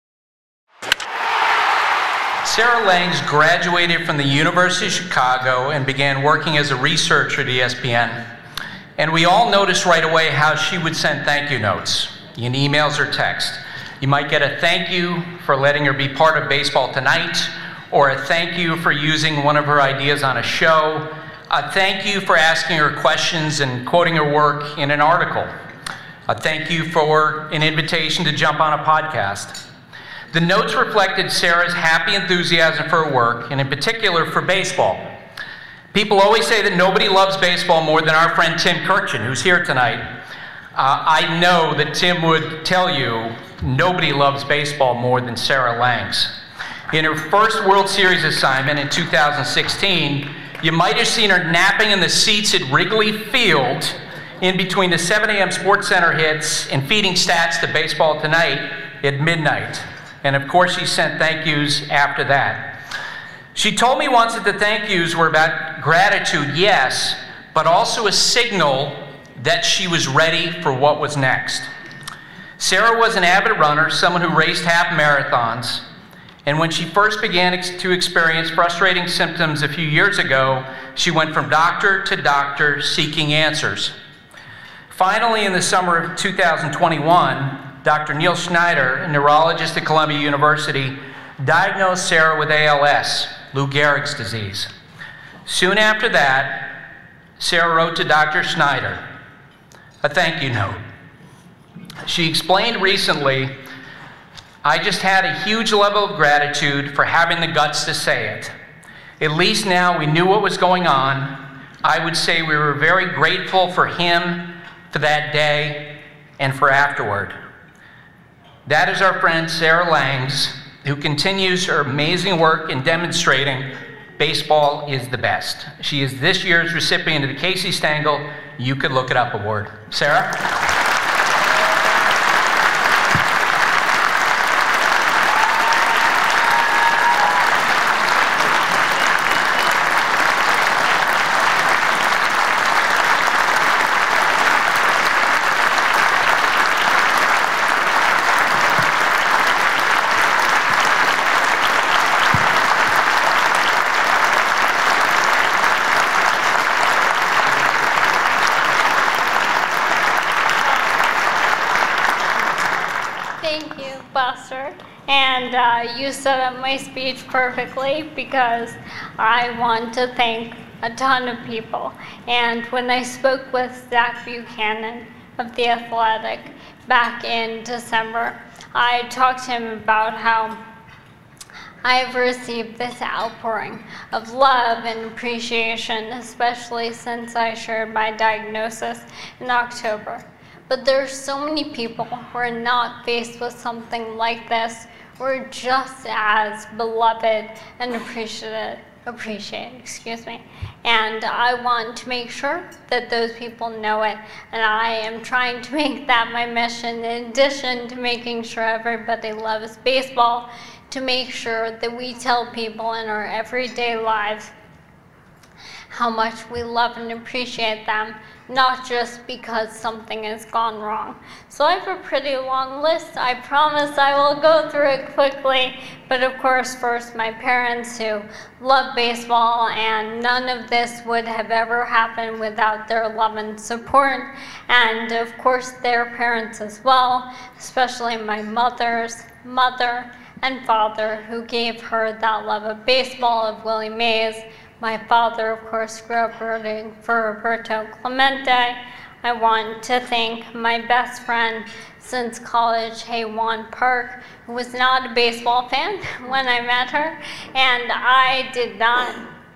Sarah Langs graduated from the University of Chicago and began working as a researcher at E S P N. And we all noticed right away how she would send thank you notes in emails or text. You might get a thank you for letting her be part of Baseball Tonight, or a thank you for using one of her ideas on a show, a thank you for asking her questions and quoting her work in an article, a thank you for an invitation to jump on a podcast. The notes reflected Sarah's happy enthusiasm for her work, and in particular for baseball. People always say that nobody loves baseball more than our friend Tim Kurkjian, who's here tonight. Uh, I know that Tim would tell you nobody loves baseball more than Sarah Langs. In her first World Series assignment in two thousand sixteen, you might have seen her napping in the seats at Wrigley Field in between the seven a.m. SportsCenter hits and feeding stats to Baseball Tonight at midnight. And of course, she sent thank yous after that. She told me once that the thank yous were about gratitude, yes, but also a signal that she was ready for what was next. Sarah was an avid runner, someone who raced half marathons. And when she first began ex- to experience frustrating symptoms a few years ago, she went from doctor to doctor seeking answers. Finally, in the summer of two thousand twenty-one, Doctor Neil Schneider, a neurologist at Columbia University, diagnosed Sarah with A L S, Lou Gehrig's disease. Soon after that, Sarah wrote to Doctor Schneider a thank you note. She explained recently, I just had a huge level of gratitude for having the guts to say it. At least now we knew what was going on. I would say we were very grateful for him for that day and for afterward. That is our friend Sarah Langs, who continues her amazing work in demonstrating baseball is the best. She is this year's recipient of the Casey Stengel You Could Look It Up Award. Sarah? And uh, you set up my speech perfectly because I want to thank a ton of people. And when I spoke with Zach Buchanan of The Athletic back in December, I talked to him about how I've received this outpouring of love and appreciation, especially since I shared my diagnosis in October. But there are so many people who are not faced with something like this, who are just as beloved and appreciated, appreciated, excuse me. And I want to make sure that those people know it. And I am trying to make that my mission, in addition to making sure everybody loves baseball, to make sure that we tell people in our everyday lives how much we love and appreciate them, not just because something has gone wrong. So I have a pretty long list. I promise I will go through it quickly. But of course, first, my parents who love baseball, and none of this would have ever happened without their love and support. And of course, their parents as well, especially my mother's mother and father, who gave her that love of baseball, of Willie Mays. My father, of course, grew up rooting for Roberto Clemente. I want to thank my best friend since college, Haywan Park, who was not a baseball fan when I met her, and I did not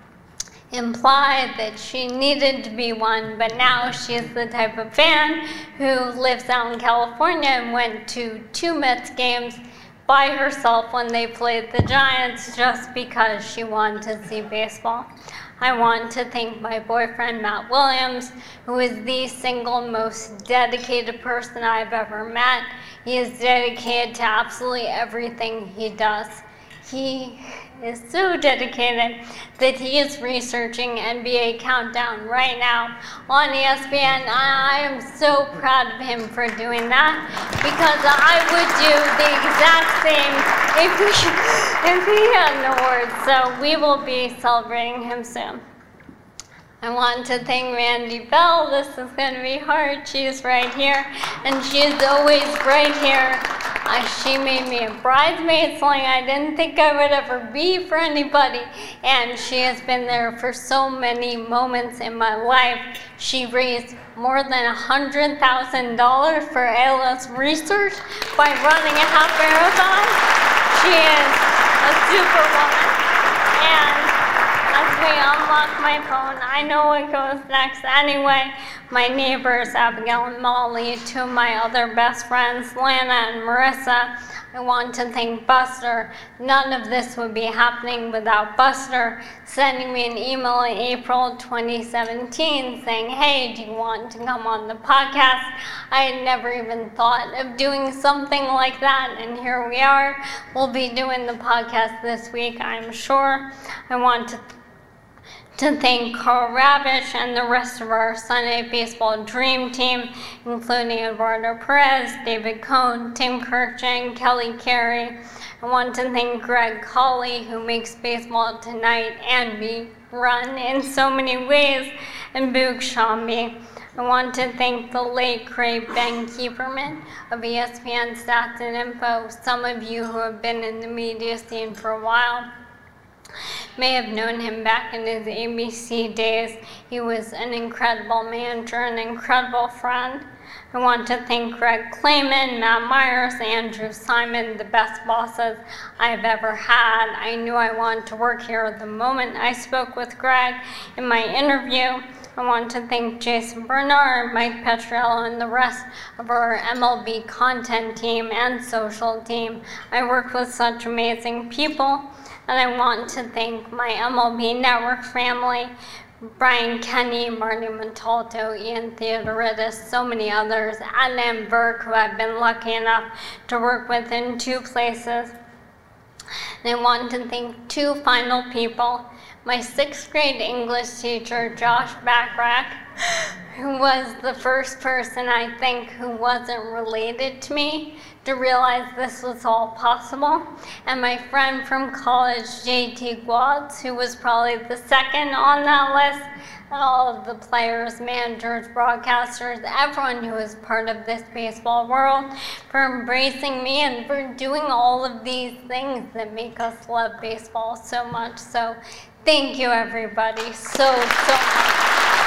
imply that she needed to be one, but now she's the type of fan who lives out in California and went to two Mets games by herself when they played the Giants just because she wanted to see baseball. I want to thank my boyfriend, Matt Williams, who is the single most dedicated person I've ever met. He is dedicated to absolutely everything he does. He is so dedicated that he is researching N B A Countdown right now on E S P N. I am so proud of him for doing that, because I would do the exact same if we, if he had an award. So we will be celebrating him soon. I want to thank Randy Bell. This is going to be hard. She's right here, and she is always right here. Uh, she made me a bridesmaid sling I didn't think I would ever be for anybody, and she has been there for so many moments in my life. She raised more than one hundred thousand dollars for A L S research by running a half marathon. She is a superwoman, and as we unlock my phone, I know what goes next anyway. My neighbors, Abigail and Molly, two of my other best friends, Lana and Marissa. I want to thank Buster. None of this would be happening without Buster sending me an email in April twenty seventeen saying, hey, do you want to come on the podcast? I had never even thought of doing something like that, and here we are. We'll be doing the podcast this week, I'm sure. I want to to thank Carl Ravish and the rest of our Sunday Baseball Dream Team, including Eduardo Perez, David Cohn, Tim Kirkjian, Kelly Carey. I want to thank Greg Colley, who makes Baseball Tonight and me run in so many ways, and Boog Shambi. I want to thank the late, great Ben Kieferman of E S P N Stats and Info. Some of you who have been in the media scene for a while may have known him back in his A B C days. He was an incredible manager, an incredible friend. I want to thank Greg Clayman, Matt Myers, Andrew Simon, the best bosses I've ever had. I knew I wanted to work here the moment I spoke with Greg in my interview. I want to thank Jason Bernard, Mike Petriello, and the rest of our M L B content team and social team. I work with such amazing people. And I want to thank my M L B Network family, Brian Kenny, Marty Montalto, Ian Theodoridis, so many others, Adnan Burke, who I've been lucky enough to work with in two places. And I want to thank two final people. My sixth grade English teacher, Josh Backrack, who was the first person I think who wasn't related to me to realize this was all possible. And my friend from college, J T Guads, who was probably the second on that list, and all of the players, managers, broadcasters, everyone who is part of this baseball world, for embracing me and for doing all of these things that make us love baseball so much. So thank you, everybody, so, so much.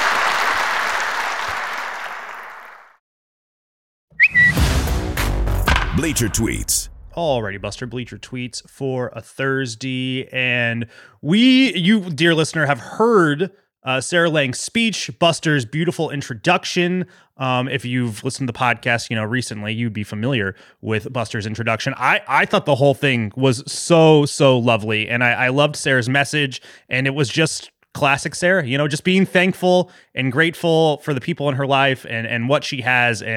Bleacher Tweets. Alrighty, Buster, Bleacher Tweets for a Thursday. And we, you, dear listener, have heard uh, Sarah Lang's speech, Buster's beautiful introduction. Um, if you've listened to the podcast, you know, recently, you'd be familiar with Buster's introduction. I, I thought the whole thing was so, so lovely. And I, I loved Sarah's message. And it was just classic Sarah, you know, just being thankful and grateful for the people in her life and, and what she has. And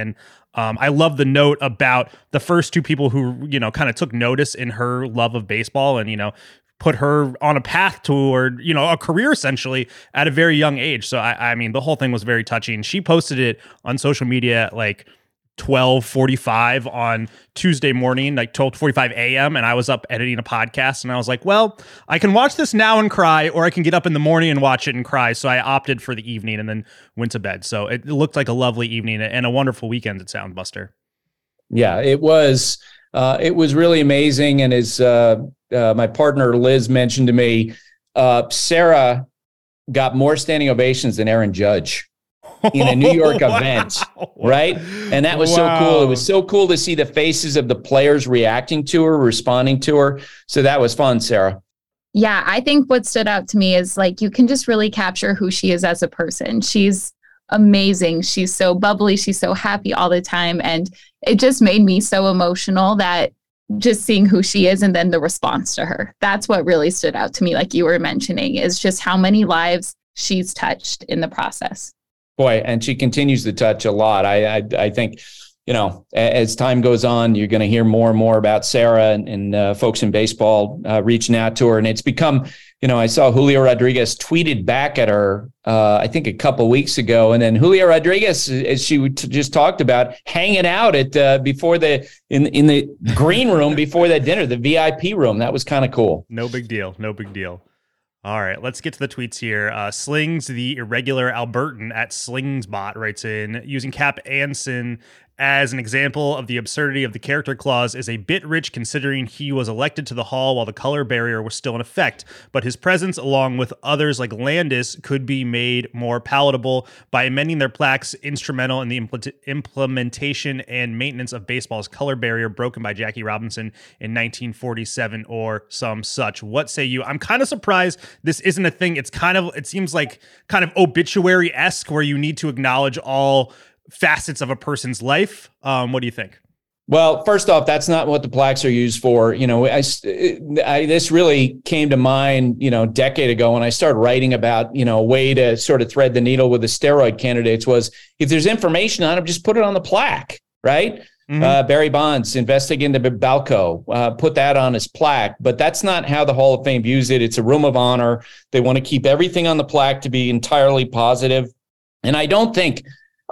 Um, I love the note about the first two people who, you know, kind of took notice in her love of baseball and, you know, put her on a path toward, you know, a career essentially at a very young age. So, I, I mean, the whole thing was very touching. She posted it on social media at like twelve forty-five on Tuesday morning, like twelve forty-five a.m. And I was up editing a podcast and I was like, well, I can watch this now and cry, or I can get up in the morning and watch it and cry. So I opted for the evening and then went to bed. So it looked like a lovely evening and a wonderful weekend at Soundbuster. Yeah, it was. Uh, it was really amazing. And as uh, uh, my partner Liz mentioned to me, uh, Sarah got more standing ovations than Aaron Judge in a New York wow. event, right? And that was wow. so cool. It was so cool to see the faces of the players reacting to her, responding to her. So that was fun, Sarah. Yeah, I think what stood out to me is like you can just really capture who she is as a person. She's amazing. She's so bubbly. She's so happy all the time. And it just made me so emotional that just seeing who she is and then the response to her. That's what really stood out to me, like you were mentioning, is just how many lives she's touched in the process. Boy, and she continues to touch a lot. I, I, I think, you know, as time goes on, you're going to hear more and more about Sarah and, and uh, folks in baseball uh, reaching out to her. And it's become, you know, I saw Julio Rodriguez tweeted back at her, uh, I think a couple weeks ago. And then Julio Rodriguez, as she just talked about, hanging out at uh, before the in in the green room before that dinner, the V I P room. That was kind of cool. No big deal. No big deal. All right, let's get to the tweets here. Uh, Slings, the irregular Albertan at Slingsbot, writes in, using Cap Anson as an example of the absurdity of the character clause is a bit rich considering he was elected to the Hall while the color barrier was still in effect, but his presence along with others like Landis could be made more palatable by amending their plaques instrumental in the impl- implementation and maintenance of baseball's color barrier broken by Jackie Robinson in nineteen forty-seven or some such. What say you? I'm kind of surprised this isn't a thing. It's kind of, it seems like kind of obituary-esque where you need to acknowledge all facets of a person's life. Um, what do you think? Well, first off, that's not what the plaques are used for. You know, I, I, this really came to mind, you know, a decade ago when I started writing about, you know, a way to sort of thread the needle with the steroid candidates was if there's information on them, just put it on the plaque, right? Mm-hmm. Uh, Barry Bonds, investing into Balco, uh, put that on his plaque. But that's not how the Hall of Fame views it. It's a room of honor. They want to keep everything on the plaque to be entirely positive. And I don't think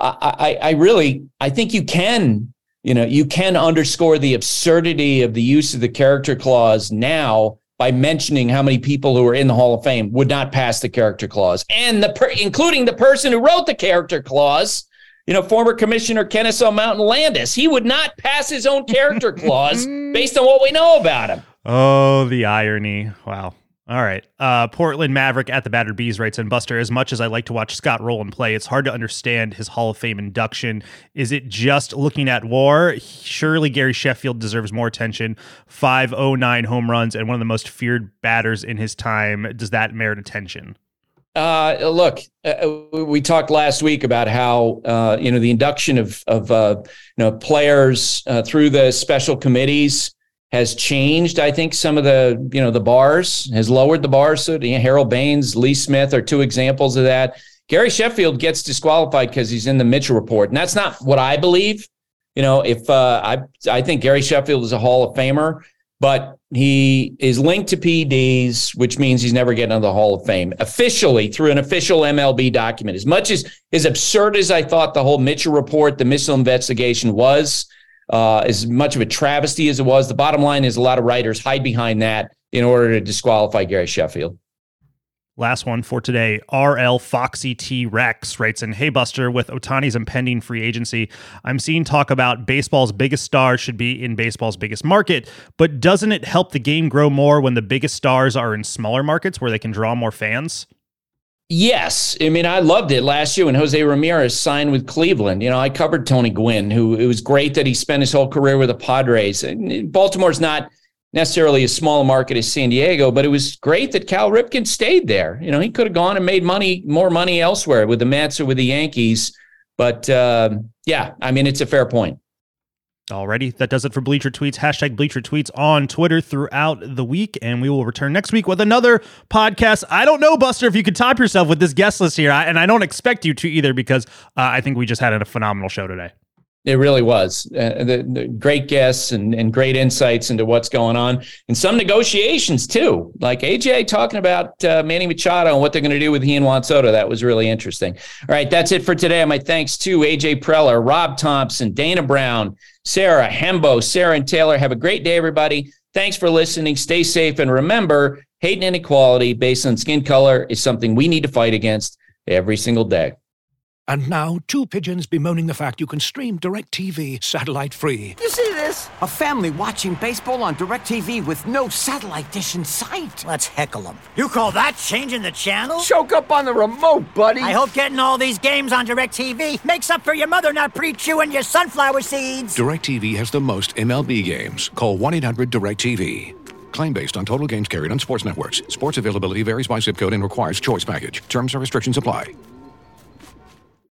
I, I really, I think you can, you know, you can underscore the absurdity of the use of the character clause now by mentioning how many people who are in the Hall of Fame would not pass the character clause, and the per, including the person who wrote the character clause, you know, former Commissioner Kennesaw Mountain Landis. He would not pass his own character clause based on what we know about him. Oh, the irony. Wow. All right. Uh, Portland Maverick at the Battered Bees writes in, Buster, as much as I like to watch Scott Rowland play, it's hard to understand his Hall of Fame induction. Is it just looking at WAR? Surely Gary Sheffield deserves more attention. five oh nine home runs and one of the most feared batters in his time. Does that merit attention? Uh, look, uh, we talked last week about how, uh, you know, the induction of, of uh, you know, players uh, through the special committees has changed. I think some of the, you know, the bars has lowered the bars. So you know, Harold Baines, Lee Smith are two examples of that. Gary Sheffield gets disqualified because he's in the Mitchell report. And that's not what I believe. You know, if uh, I, I think Gary Sheffield is a Hall of Famer, but he is linked to P Ds, which means he's never getting into the Hall of Fame officially through an official M L B document. As much as, as absurd as I thought the whole Mitchell report, the Mitchell investigation was, Uh, as much of a travesty as it was, the bottom line is a lot of writers hide behind that in order to disqualify Gary Sheffield. Last one for today. R L Foxy T Rex writes in, hey Buster, with Ohtani's impending free agency, I'm seeing talk about baseball's biggest stars should be in baseball's biggest market, but doesn't it help the game grow more when the biggest stars are in smaller markets where they can draw more fans? Yes. I mean, I loved it last year when Jose Ramirez signed with Cleveland. You know, I covered Tony Gwynn, who it was great that he spent his whole career with the Padres. And Baltimore's not necessarily as small a market as San Diego, but it was great that Cal Ripken stayed there. You know, he could have gone and made money, more money elsewhere with the Mets or with the Yankees. But uh, yeah, I mean, it's a fair point. Alrighty, that does it for Bleacher Tweets. Hashtag Bleacher Tweets on Twitter throughout the week, and we will return next week with another podcast. I don't know, Buster, if you could top yourself with this guest list here, and I don't expect you to either because uh, I think we just had a phenomenal show today. It really was. Uh, the, the great guests and, and great insights into what's going on, and some negotiations too. Like A J talking about uh, Manny Machado and what they're going to do with he and Juan Soto. That was really interesting. All right, that's it for today. My thanks to A J Preller, Rob Thompson, Dana Brown, Sarah Hembo, Sarah and Taylor. Have a great day, everybody. Thanks for listening. Stay safe, and remember, hate and inequality based on skin color is something we need to fight against every single day. And now, two pigeons bemoaning the fact you can stream DirecTV satellite-free. You see this? A family watching baseball on DirecTV with no satellite dish in sight. Let's heckle them. You call that changing the channel? Choke up on the remote, buddy. I hope getting all these games on DirecTV makes up for your mother not pre-chewing your sunflower seeds. DirecTV has the most M L B games. Call one eight hundred direct T V. Claim based on total games carried on sports networks. Sports availability varies by zip code and requires choice package. Terms and restrictions apply.